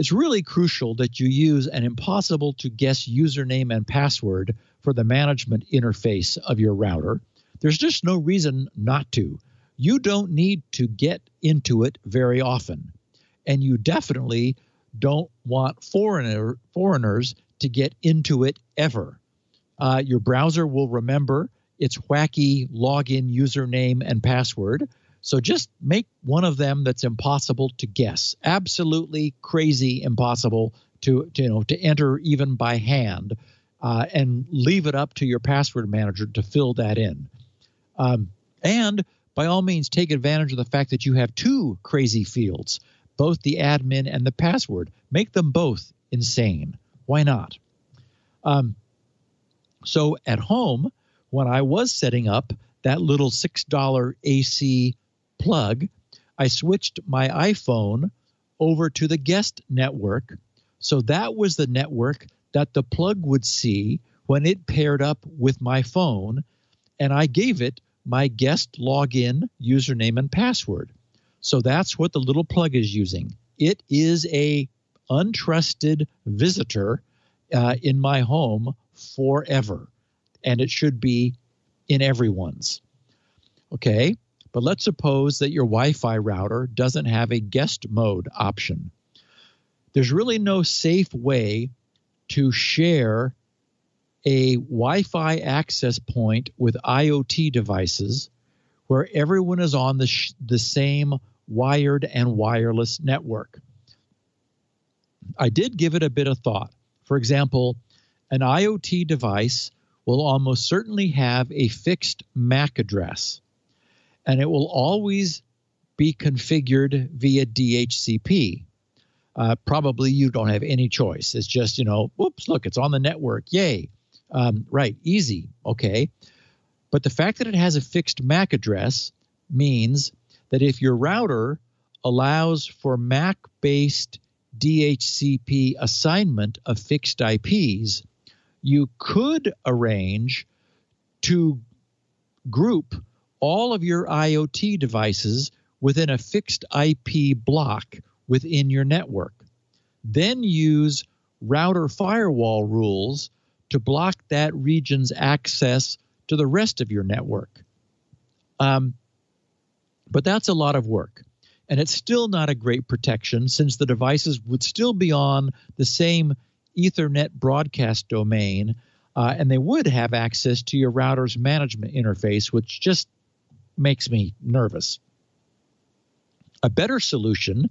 it's really crucial that you use an impossible to guess username and password for the management interface of your router. There's just no reason not to. You don't need to get into it very often, and you definitely don't want foreigner, foreigners to get into it ever. Uh, your browser will remember its wacky login username and password, so just make one of them that's impossible to guess, absolutely crazy impossible to, to you know to enter even by hand, uh, and leave it up to your password manager to fill that in. Um, and by all means, take advantage of the fact that you have two crazy fields, both the admin and the password. Make them both insane. Why not? Um, so at home, when I was setting up that little six dollar A C plug, I switched my iPhone over to the guest network. So that was the network that the plug would see when it paired up with my phone, and I gave it my guest login username and password. So that's what the little plug is using. It is a untrusted visitor uh, in my home forever, and it should be in everyone's. Okay, but let's suppose that your Wi-Fi router doesn't have a guest mode option. There's really no safe way to share a Wi-Fi access point with IoT devices where everyone is on the, sh- the same wired and wireless network. I did give it a bit of thought. For example, an IoT device will almost certainly have a fixed M A C address, and it will always be configured via D H C P. Uh, probably you don't have any choice. It's just, you know, whoops, look, it's on the network. Yay. Um, right, easy, okay. But the fact that it has a fixed M A C address means that if your router allows for M A C-based D H C P assignment of fixed I Ps, you could arrange to group all of your IoT devices within a fixed I P block within your network. Then use router firewall rules to block that region's access to the rest of your network. Um, but that's a lot of work. And it's still not a great protection since the devices would still be on the same Ethernet broadcast domain, uh, and they would have access to your router's management interface, which just makes me nervous. A better solution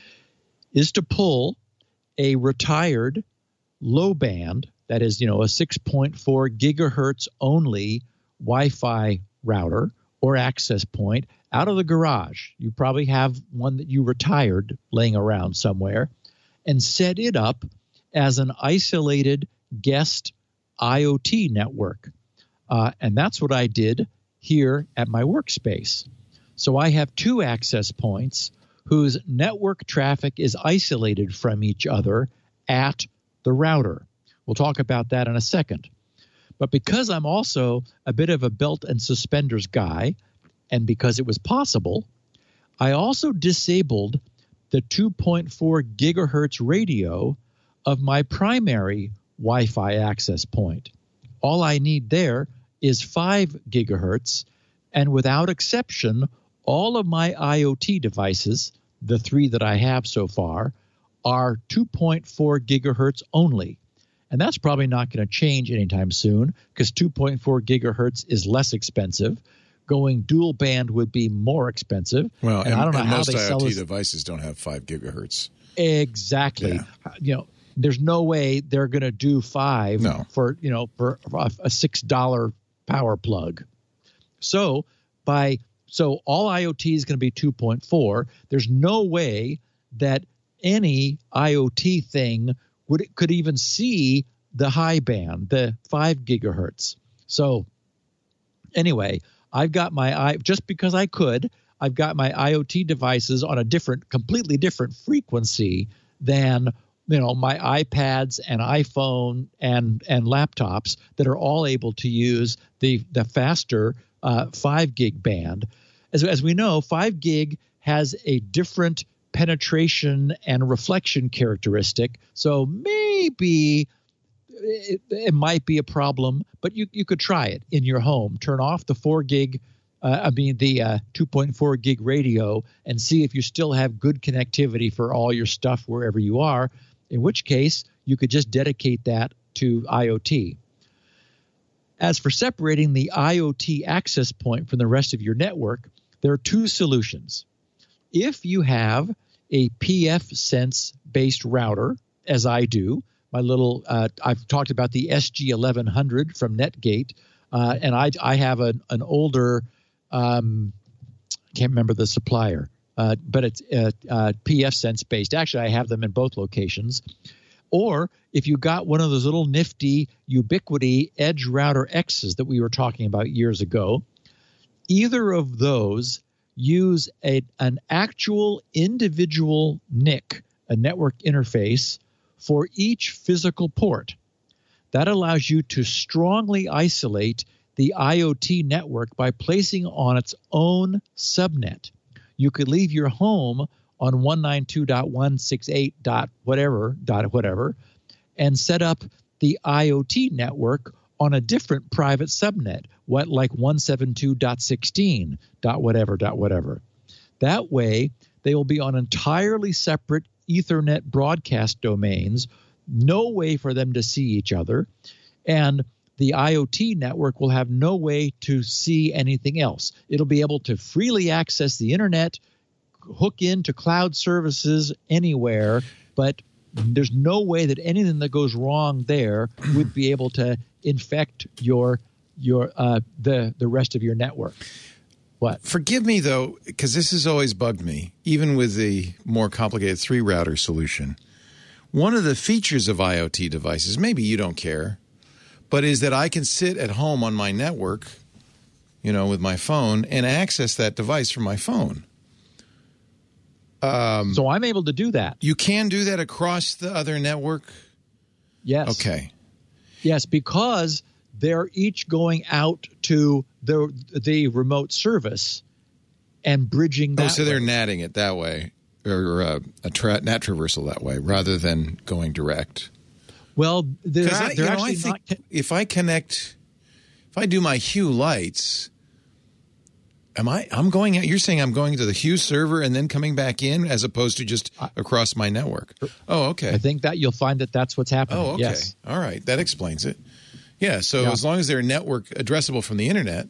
is to pull a retired low band, that is, you know, a six point four gigahertz only Wi-Fi router or access point out of the garage. You probably have one that you retired laying around somewhere, and set it up as an isolated guest IoT network. Uh, and that's what I did here at my workspace. So I have two access points whose network traffic is isolated from each other at the router. We'll talk about that in a second. But because I'm also a bit of a belt and suspenders guy, and because it was possible, I also disabled the two point four gigahertz radio of my primary Wi-Fi access point. All I need there is five gigahertz, and without exception, all of my IoT devices, the three that I have so far, are two point four gigahertz only. And that's probably not going to change anytime soon because two point four gigahertz is less expensive. Going dual band would be more expensive. Well, and, and I don't know and how most they sell IoT this. devices don't have five gigahertz. Exactly. Yeah. You know, there's no way they're going to do five No. for, you know, for a, a six dollar power plug. So by so all IoT is going to be two point four. There's no way that any IoT thing would could even see the high band, the five gigahertz. So anyway, I've got my I just because I could, I've got my IoT devices on a different, completely different frequency than, you know, my iPads and iPhone and and laptops that are all able to use the the faster uh, five gig band. As as we know, five gig has a different penetration and reflection characteristic. So maybe it, it might be a problem, but you, you could try it in your home. Turn off the four gig, uh, I mean the uh, two point four gig radio, and see if you still have good connectivity for all your stuff wherever you are, in which case you could just dedicate that to IoT. As for separating the IoT access point from the rest of your network, there are two solutions. If you have a P F Sense-based router, as I do, my little uh, I've talked about the S G eleven hundred from Netgate, uh, and I, I have an, an older, um, I can't remember the supplier, uh, but it's uh, uh, P F Sense-based. Actually, I have them in both locations. Or if you got one of those little nifty Ubiquiti Edge Router X's that we were talking about years ago, either of those use a, an actual individual N I C, a network interface, for each physical port. That allows you to strongly isolate the IoT network by placing on its own subnet. You could leave your home on one ninety-two dot one sixty-eight dot whatever dot whatever and set up the IoT network on a different private subnet, what like one seventy-two dot sixteen dot whatever dot whatever. That way, they will be on entirely separate Ethernet broadcast domains, no way for them to see each other, and the IoT network will have no way to see anything else. It'll be able to freely access the internet, hook into cloud services anywhere, but there's no way that anything that goes wrong there would be able to infect your your uh, the the rest of your network. What? Forgive me though, because this has always bugged me, even with the more complicated three router solution. One of the features of IoT devices, maybe you don't care, but is that I can sit at home on my network, you know, with my phone and access that device from my phone. Um, so I'm able to do that. You can do that across the other network? Yes. Okay. Yes, because they're each going out to the the remote service and bridging that. Oh, so they're way. natting it that way, or uh, a tra- NAT traversal that way, rather than going direct. Well, they're, I, they're know, actually I think not. If I connect, if I do my Hue lights. Am I? I'm going. You're saying I'm going to the Hue server and then coming back in, as opposed to just across my network. Oh, okay. I think that you'll find that that's what's happening. Oh, okay. Yes. All right. That explains it. Yeah. So yeah. as long as they're network addressable from the internet,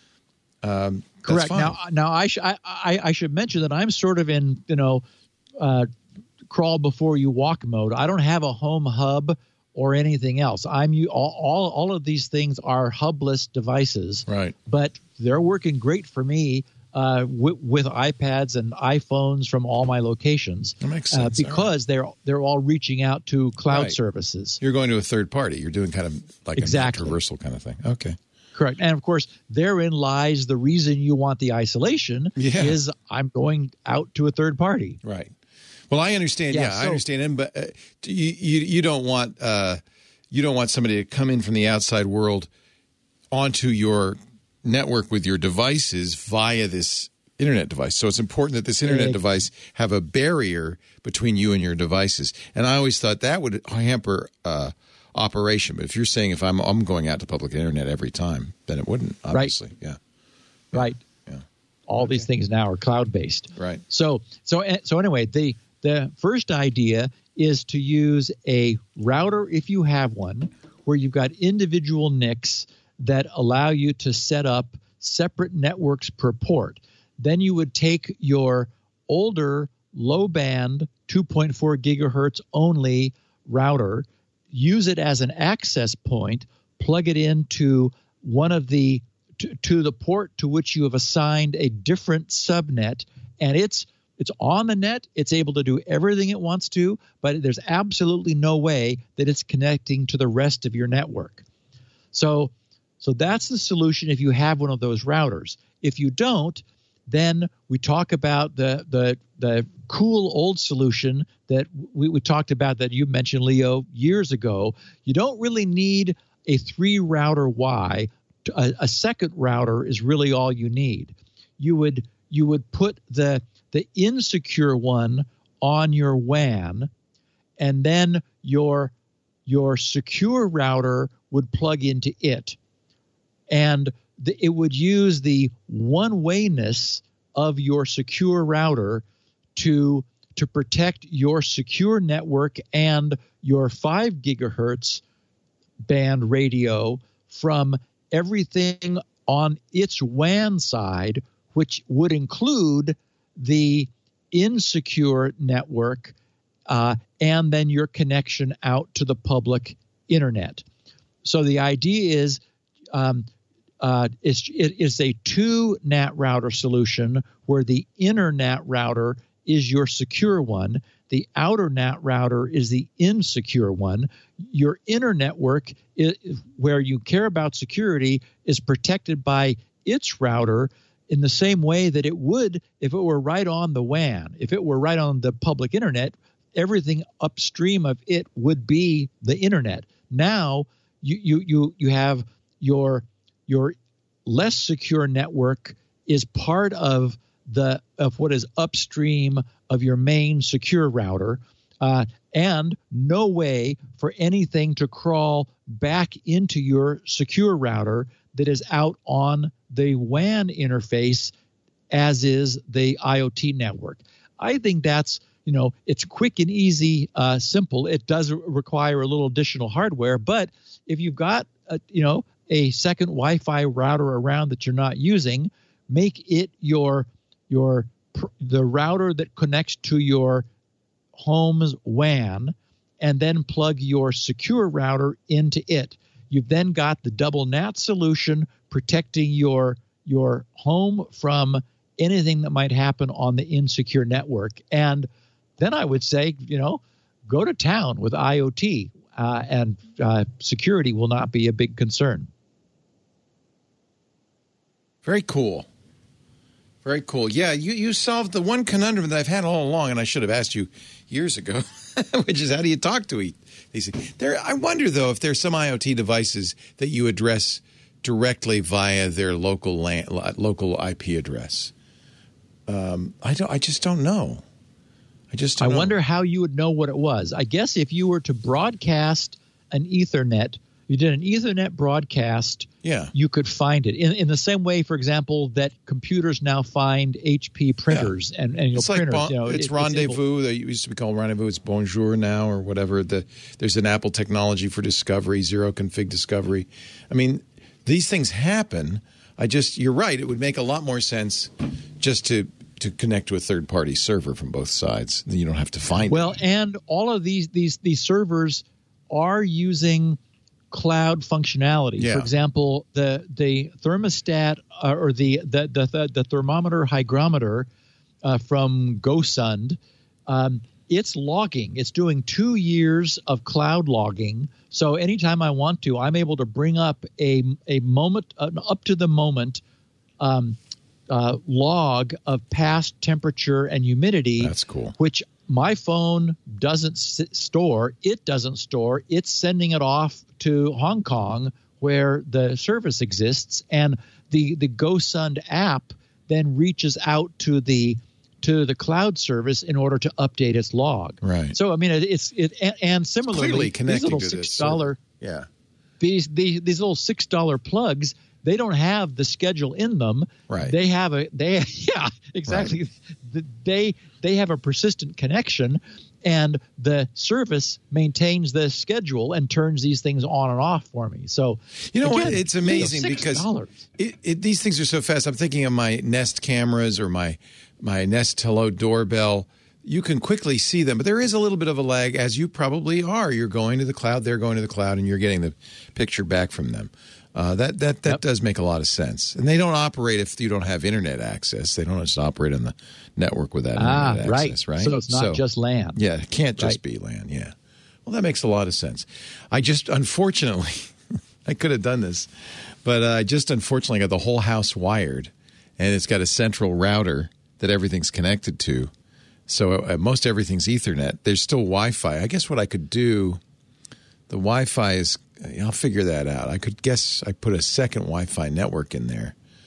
um, correct. That's fine. Now, now I, sh- I, I I should mention that I'm sort of in you know uh, crawl before you walk mode. I don't have a home hub or anything else. I'm you all, all all of these things are hubless devices, right? But they're working great for me uh, w- with iPads and iPhones from all my locations. That makes sense uh, because right. they're they're all reaching out to cloud right. services. You're going to a third party. You're doing kind of like exactly. a traversal kind of thing. Okay. Correct. And of course, therein lies the reason you want the isolation yeah. is I'm going out to a third party. Right. Well, I understand. Yeah, yeah so, I understand him, but uh, you, you you don't want uh, you don't want somebody to come in from the outside world onto your network with your devices via this internet device. So it's important that this internet device have a barrier between you and your devices. And I always thought that would hamper uh, operation. But if you're saying if I'm I'm going out to public internet every time, then it wouldn't. Obviously, right. yeah, right. Yeah, all okay. these things now are cloud based. Right. So so so anyway, the the first idea is to use a router if you have one, where you've got individual N I Cs that allow you to set up separate networks per port. Then you would take your older low band two point four gigahertz only router, use it as an access point, plug it into one of the to, to the port to which you have assigned a different subnet, and it's it's on the net. It's able to do everything it wants to, but there's absolutely no way that it's connecting to the rest of your network. So So that's the solution if you have one of those routers. If you don't, then we talk about the the the cool old solution that we, we talked about that you mentioned, Leo, years ago. You don't really need a three router Y. A, a second router is really all you need. You would you would put the the insecure one on your W A N, and then your your secure router would plug into it. And the, it would use the one-wayness of your secure router to to protect your secure network and your five gigahertz band radio from everything on its W A N side, which would include the insecure network uh, and then your connection out to the public internet. So the idea is um, uh, it's, it is a two N A T router solution where the inner N A T router is your secure one. The outer N A T router is the insecure one. Your inner network, is, where you care about security, is protected by its router in the same way that it would if it were right on the W A N. If it were right on the public internet, everything upstream of it would be the internet. Now you you you you have your your less secure network is part of the of what is upstream of your main secure router, uh, and no way for anything to crawl back into your secure router that is out on the W A N interface, as is the IoT network. I think that's, you know, it's quick and easy, uh, simple. It does require a little additional hardware, but if you've got, a, you know, a second Wi-Fi router around that you're not using, make it your your the router that connects to your home's W A N, and then plug your secure router into it. You've then got the double N A T solution protecting your your home from anything that might happen on the insecure network. And then I would say, you know, go to town with IoT, uh, and uh, security will not be a big concern. Very cool. Very cool. Yeah, you, you solved the one conundrum that I've had all along, and I should have asked you years ago, which is how do you talk to these things? There, I wonder, though, if there's some IoT devices that you address directly via their local land, local I P address. Um, I don't. I just don't know. I just. Don't I know. wonder how you would know what it was. I guess if you were to broadcast an Ethernet, you did an Ethernet broadcast. Yeah. You could find it in in the same way, for example, that computers now find H P printers yeah. and and you know, it's printers. Like bon- you know, it's it, Rendezvous. They used to be called Rendezvous. It's Bonjour now, or whatever. The there's an Apple technology for discovery, zero config discovery. I mean, these things happen. I just you're right. It would make a lot more sense just to to connect to a third party server from both sides. Then you don't have to find well, it. and all of these these these servers are using cloud functionality. Yeah. For example, the the thermostat uh, or the the, the the thermometer hygrometer uh, from GoSund, um, it's logging. It's doing two years of cloud logging. So anytime I want to, I'm able to bring up a a moment an up to the moment um, uh, log of past temperature and humidity. That's cool. Which my phone doesn't s- store. It doesn't store. It's sending it off to Hong Kong where the service exists, and the the GoSund app then reaches out to the to the cloud service in order to update its log. Right. So I mean, it, it's it and, and similarly, clearly these connecting little to six this dollar server. Yeah. these these these little six dollar plugs. They don't have the schedule in them. Right. They have a they yeah exactly. Right. They they have a persistent connection, and the service maintains the schedule and turns these things on and off for me. So you know again, what? It's amazing you know, because it, it, these things are so fast. I'm thinking of my Nest cameras or my my Nest Hello doorbell. You can quickly see them, but there is a little bit of a lag, as you probably are. You're going to the cloud, they're going to the cloud, and you're getting the picture back from them. Uh, that that that yep. does make a lot of sense. And they don't operate if you don't have internet access. They don't just operate on the network without ah, internet right. access, right? So it's not so, just LAN. Yeah, it can't just right. be LAN, yeah. Well, that makes a lot of sense. I just, unfortunately, I could have done this, but I uh, just unfortunately got the whole house wired, and it's got a central router that everything's connected to. So uh, most everything's Ethernet. There's still Wi-Fi. I guess what I could do, the Wi-Fi is, I'll figure that out. I could guess I put a second Wi-Fi network in there.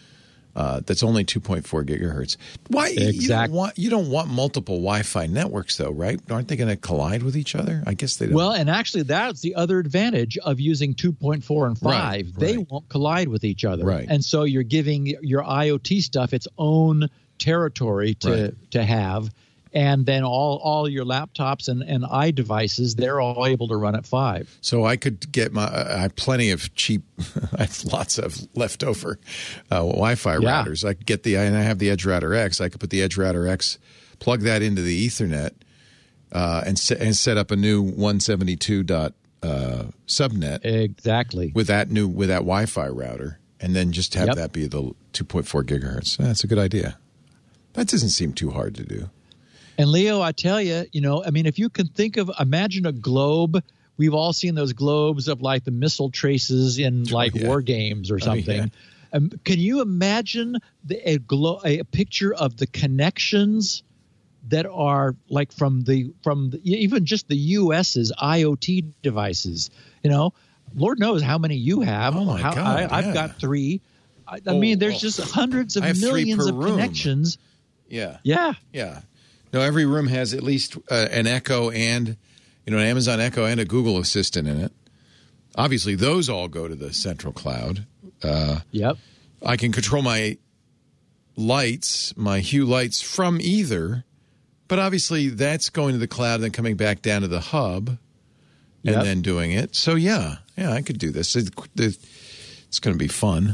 Uh, that's only two point four gigahertz. Why Exactly. you don't want you don't want multiple Wi-Fi networks though, right? Aren't they going to collide with each other? I guess they don't. Well, and actually, that's the other advantage of using two point four and five. Right, they right. won't collide with each other, Right. and so you're giving your IoT stuff its own territory to Right. to have. And then all, all your laptops and, and iDevices, they're all able to run at five. So I could get my I have plenty of cheap, I have lots of leftover uh, Wi-Fi Yeah. routers. I could get the and I have the Edge Router X. I could put the Edge Router X, plug that into the Ethernet, uh, and set and set up a new one seventy-two dot uh, subnet Exactly. with that new with that Wi-Fi router, and then just have Yep. that be the two point four gigahertz. That's a good idea. That doesn't seem too hard to do. And Leo, I tell you, you know, I mean, if you can think of, imagine a globe. We've all seen those globes of like the missile traces in like yeah. war games or something. yeah. Um, can you imagine the, a, glo- a picture of the connections that are like from the from the, even just the U S's IoT devices? You know, Lord knows how many you have. Oh, my how, God, I, yeah. I've got three. I, I Oh, mean, there's oh. just hundreds of I have three millions per of room. connections. Yeah. Yeah. Yeah. No, every room has at least uh, an Echo and, you know, an Amazon Echo and a Google Assistant in it. Obviously, those all go to the central cloud. Uh, Yep. I can control my lights, my Hue lights from either, but obviously that's going to the cloud, then coming back down to the hub, and Yep. then doing it. So yeah, yeah, I could do this. It, it, it's going to be fun.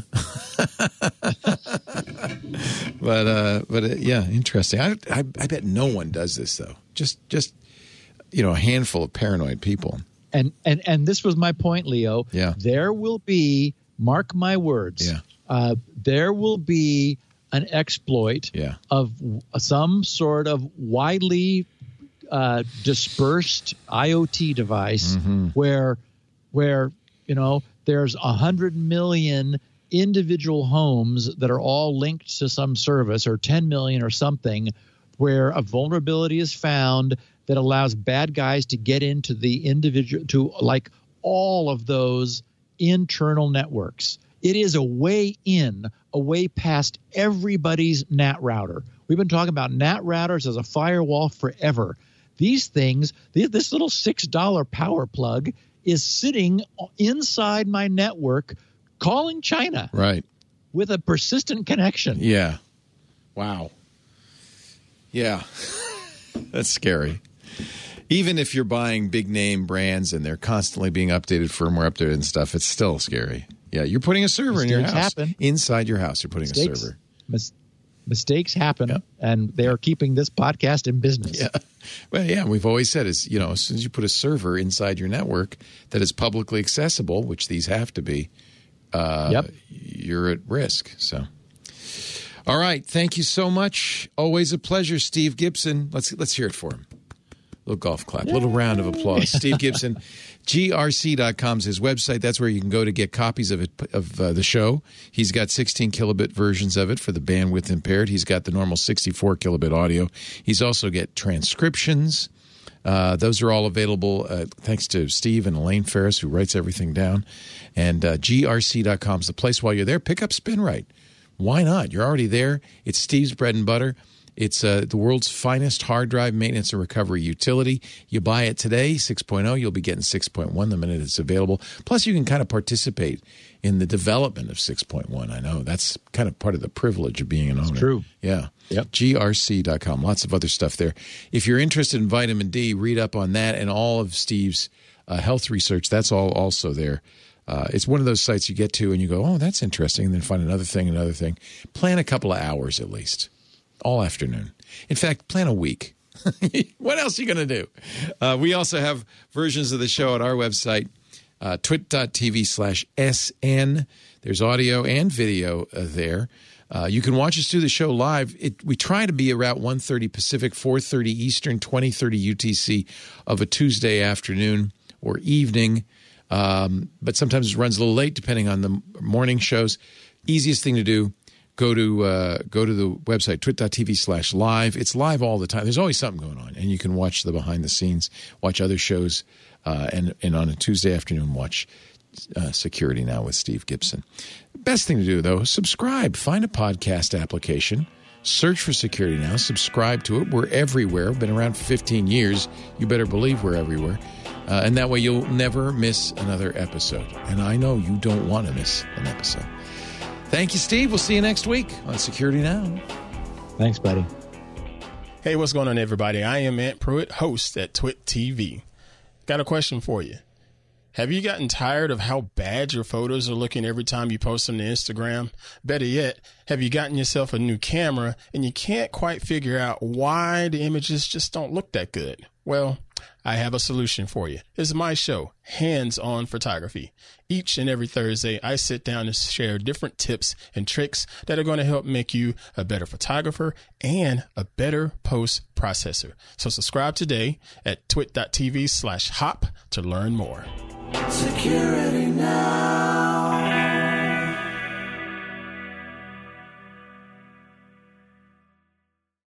but uh, but uh, yeah, interesting. I, I I bet no one does this though. Just just you know, a handful of paranoid people. And and and this was my point, Leo. Yeah. There will be, mark my words. Yeah. Uh, there will be an exploit Yeah. of some sort of widely uh, dispersed IoT device Mm-hmm. where where you know there's a hundred million individual homes that are all linked to some service, or ten million or something, where a vulnerability is found that allows bad guys to get into the individual, to like all of those internal networks. It is a way in, a way past everybody's N A T router. We've been talking about N A T routers as a firewall forever. These things, this little six dollar power plug is sitting inside my network calling China Right. with a persistent connection. Yeah. Wow. Yeah. That's scary. Even if you're buying big name brands and they're constantly being updated, firmware updated and stuff, it's still scary. Yeah, you're putting a server in your Mistakes house. happen. Inside your house, you're putting Mistakes, a server. mis- mistakes happen, Yep. and they are keeping this podcast in business. Yeah. Well, yeah, we've always said is, you know, as soon as you put a server inside your network that is publicly accessible, which these have to be, uh, Yep. you're at risk. So, all right. Thank you so much. Always a pleasure, Steve Gibson. Let's let's hear it for him. Little golf clap, little round of applause. Steve Gibson, G R C dot com is his website. That's where you can go to get copies of it of uh, the show. He's got sixteen kilobit versions of it for the bandwidth impaired. He's got the normal sixty-four kilobit audio. He's also got transcriptions. Uh, those are all available uh, thanks to Steve and Elaine Ferris, who writes everything down. And uh, G R C dot com is the place. While you're there, pick up SpinRite. Why not? You're already there. It's Steve's bread and butter. It's uh, the world's finest hard drive maintenance and recovery utility. You buy it today, six point oh, you'll be getting six point one the minute it's available. Plus, you can kind of participate in the development of six point one. I know that's kind of part of the privilege of being an owner. true. Yeah. Yep. G R C dot com. Lots of other stuff there. If you're interested in vitamin D, read up on that and all of Steve's uh, health research. That's all also there. Uh, it's one of those sites you get to and you go, oh, that's interesting, and then find another thing, another thing. Plan a couple of hours at least. All afternoon. In fact, plan a week. What else are you going to do? Uh, we also have versions of the show at our website, uh, twit.tv slash SN. There's audio and video uh, there. Uh, you can watch us do the show live. It, we try to be around one thirty Pacific, four thirty Eastern, twenty thirty U T C of a Tuesday afternoon or evening. Um, but sometimes it runs a little late depending on the morning shows. Easiest thing to do. Go to uh, go to the website, twit.tv slash live. It's live all the time. There's always something going on, and you can watch the behind the scenes, watch other shows, uh, and, and on a Tuesday afternoon, watch uh, Security Now with Steve Gibson. Best thing to do, though, subscribe. Find a podcast application. Search for Security Now. Subscribe to it. We're everywhere. We've been around for fifteen years. You better believe we're everywhere. Uh, and that way you'll never miss another episode. And I know you don't want to miss an episode. Thank you, Steve. We'll see you next week on Security Now. Thanks, buddy. Hey, what's going on, everybody? I am Ant Pruitt, host at Twit T V. Got a question for you. Have you gotten tired of how bad your photos are looking every time you post them to Instagram? Better yet, have you gotten yourself a new camera and you can't quite figure out why the images just don't look that good? Well, I have a solution for you. It's my show, Hands On Photography. Each and every Thursday, I sit down and share different tips and tricks that are going to help make you a better photographer and a better post processor. So subscribe today at twit.tv slash hop to learn more. Security Now.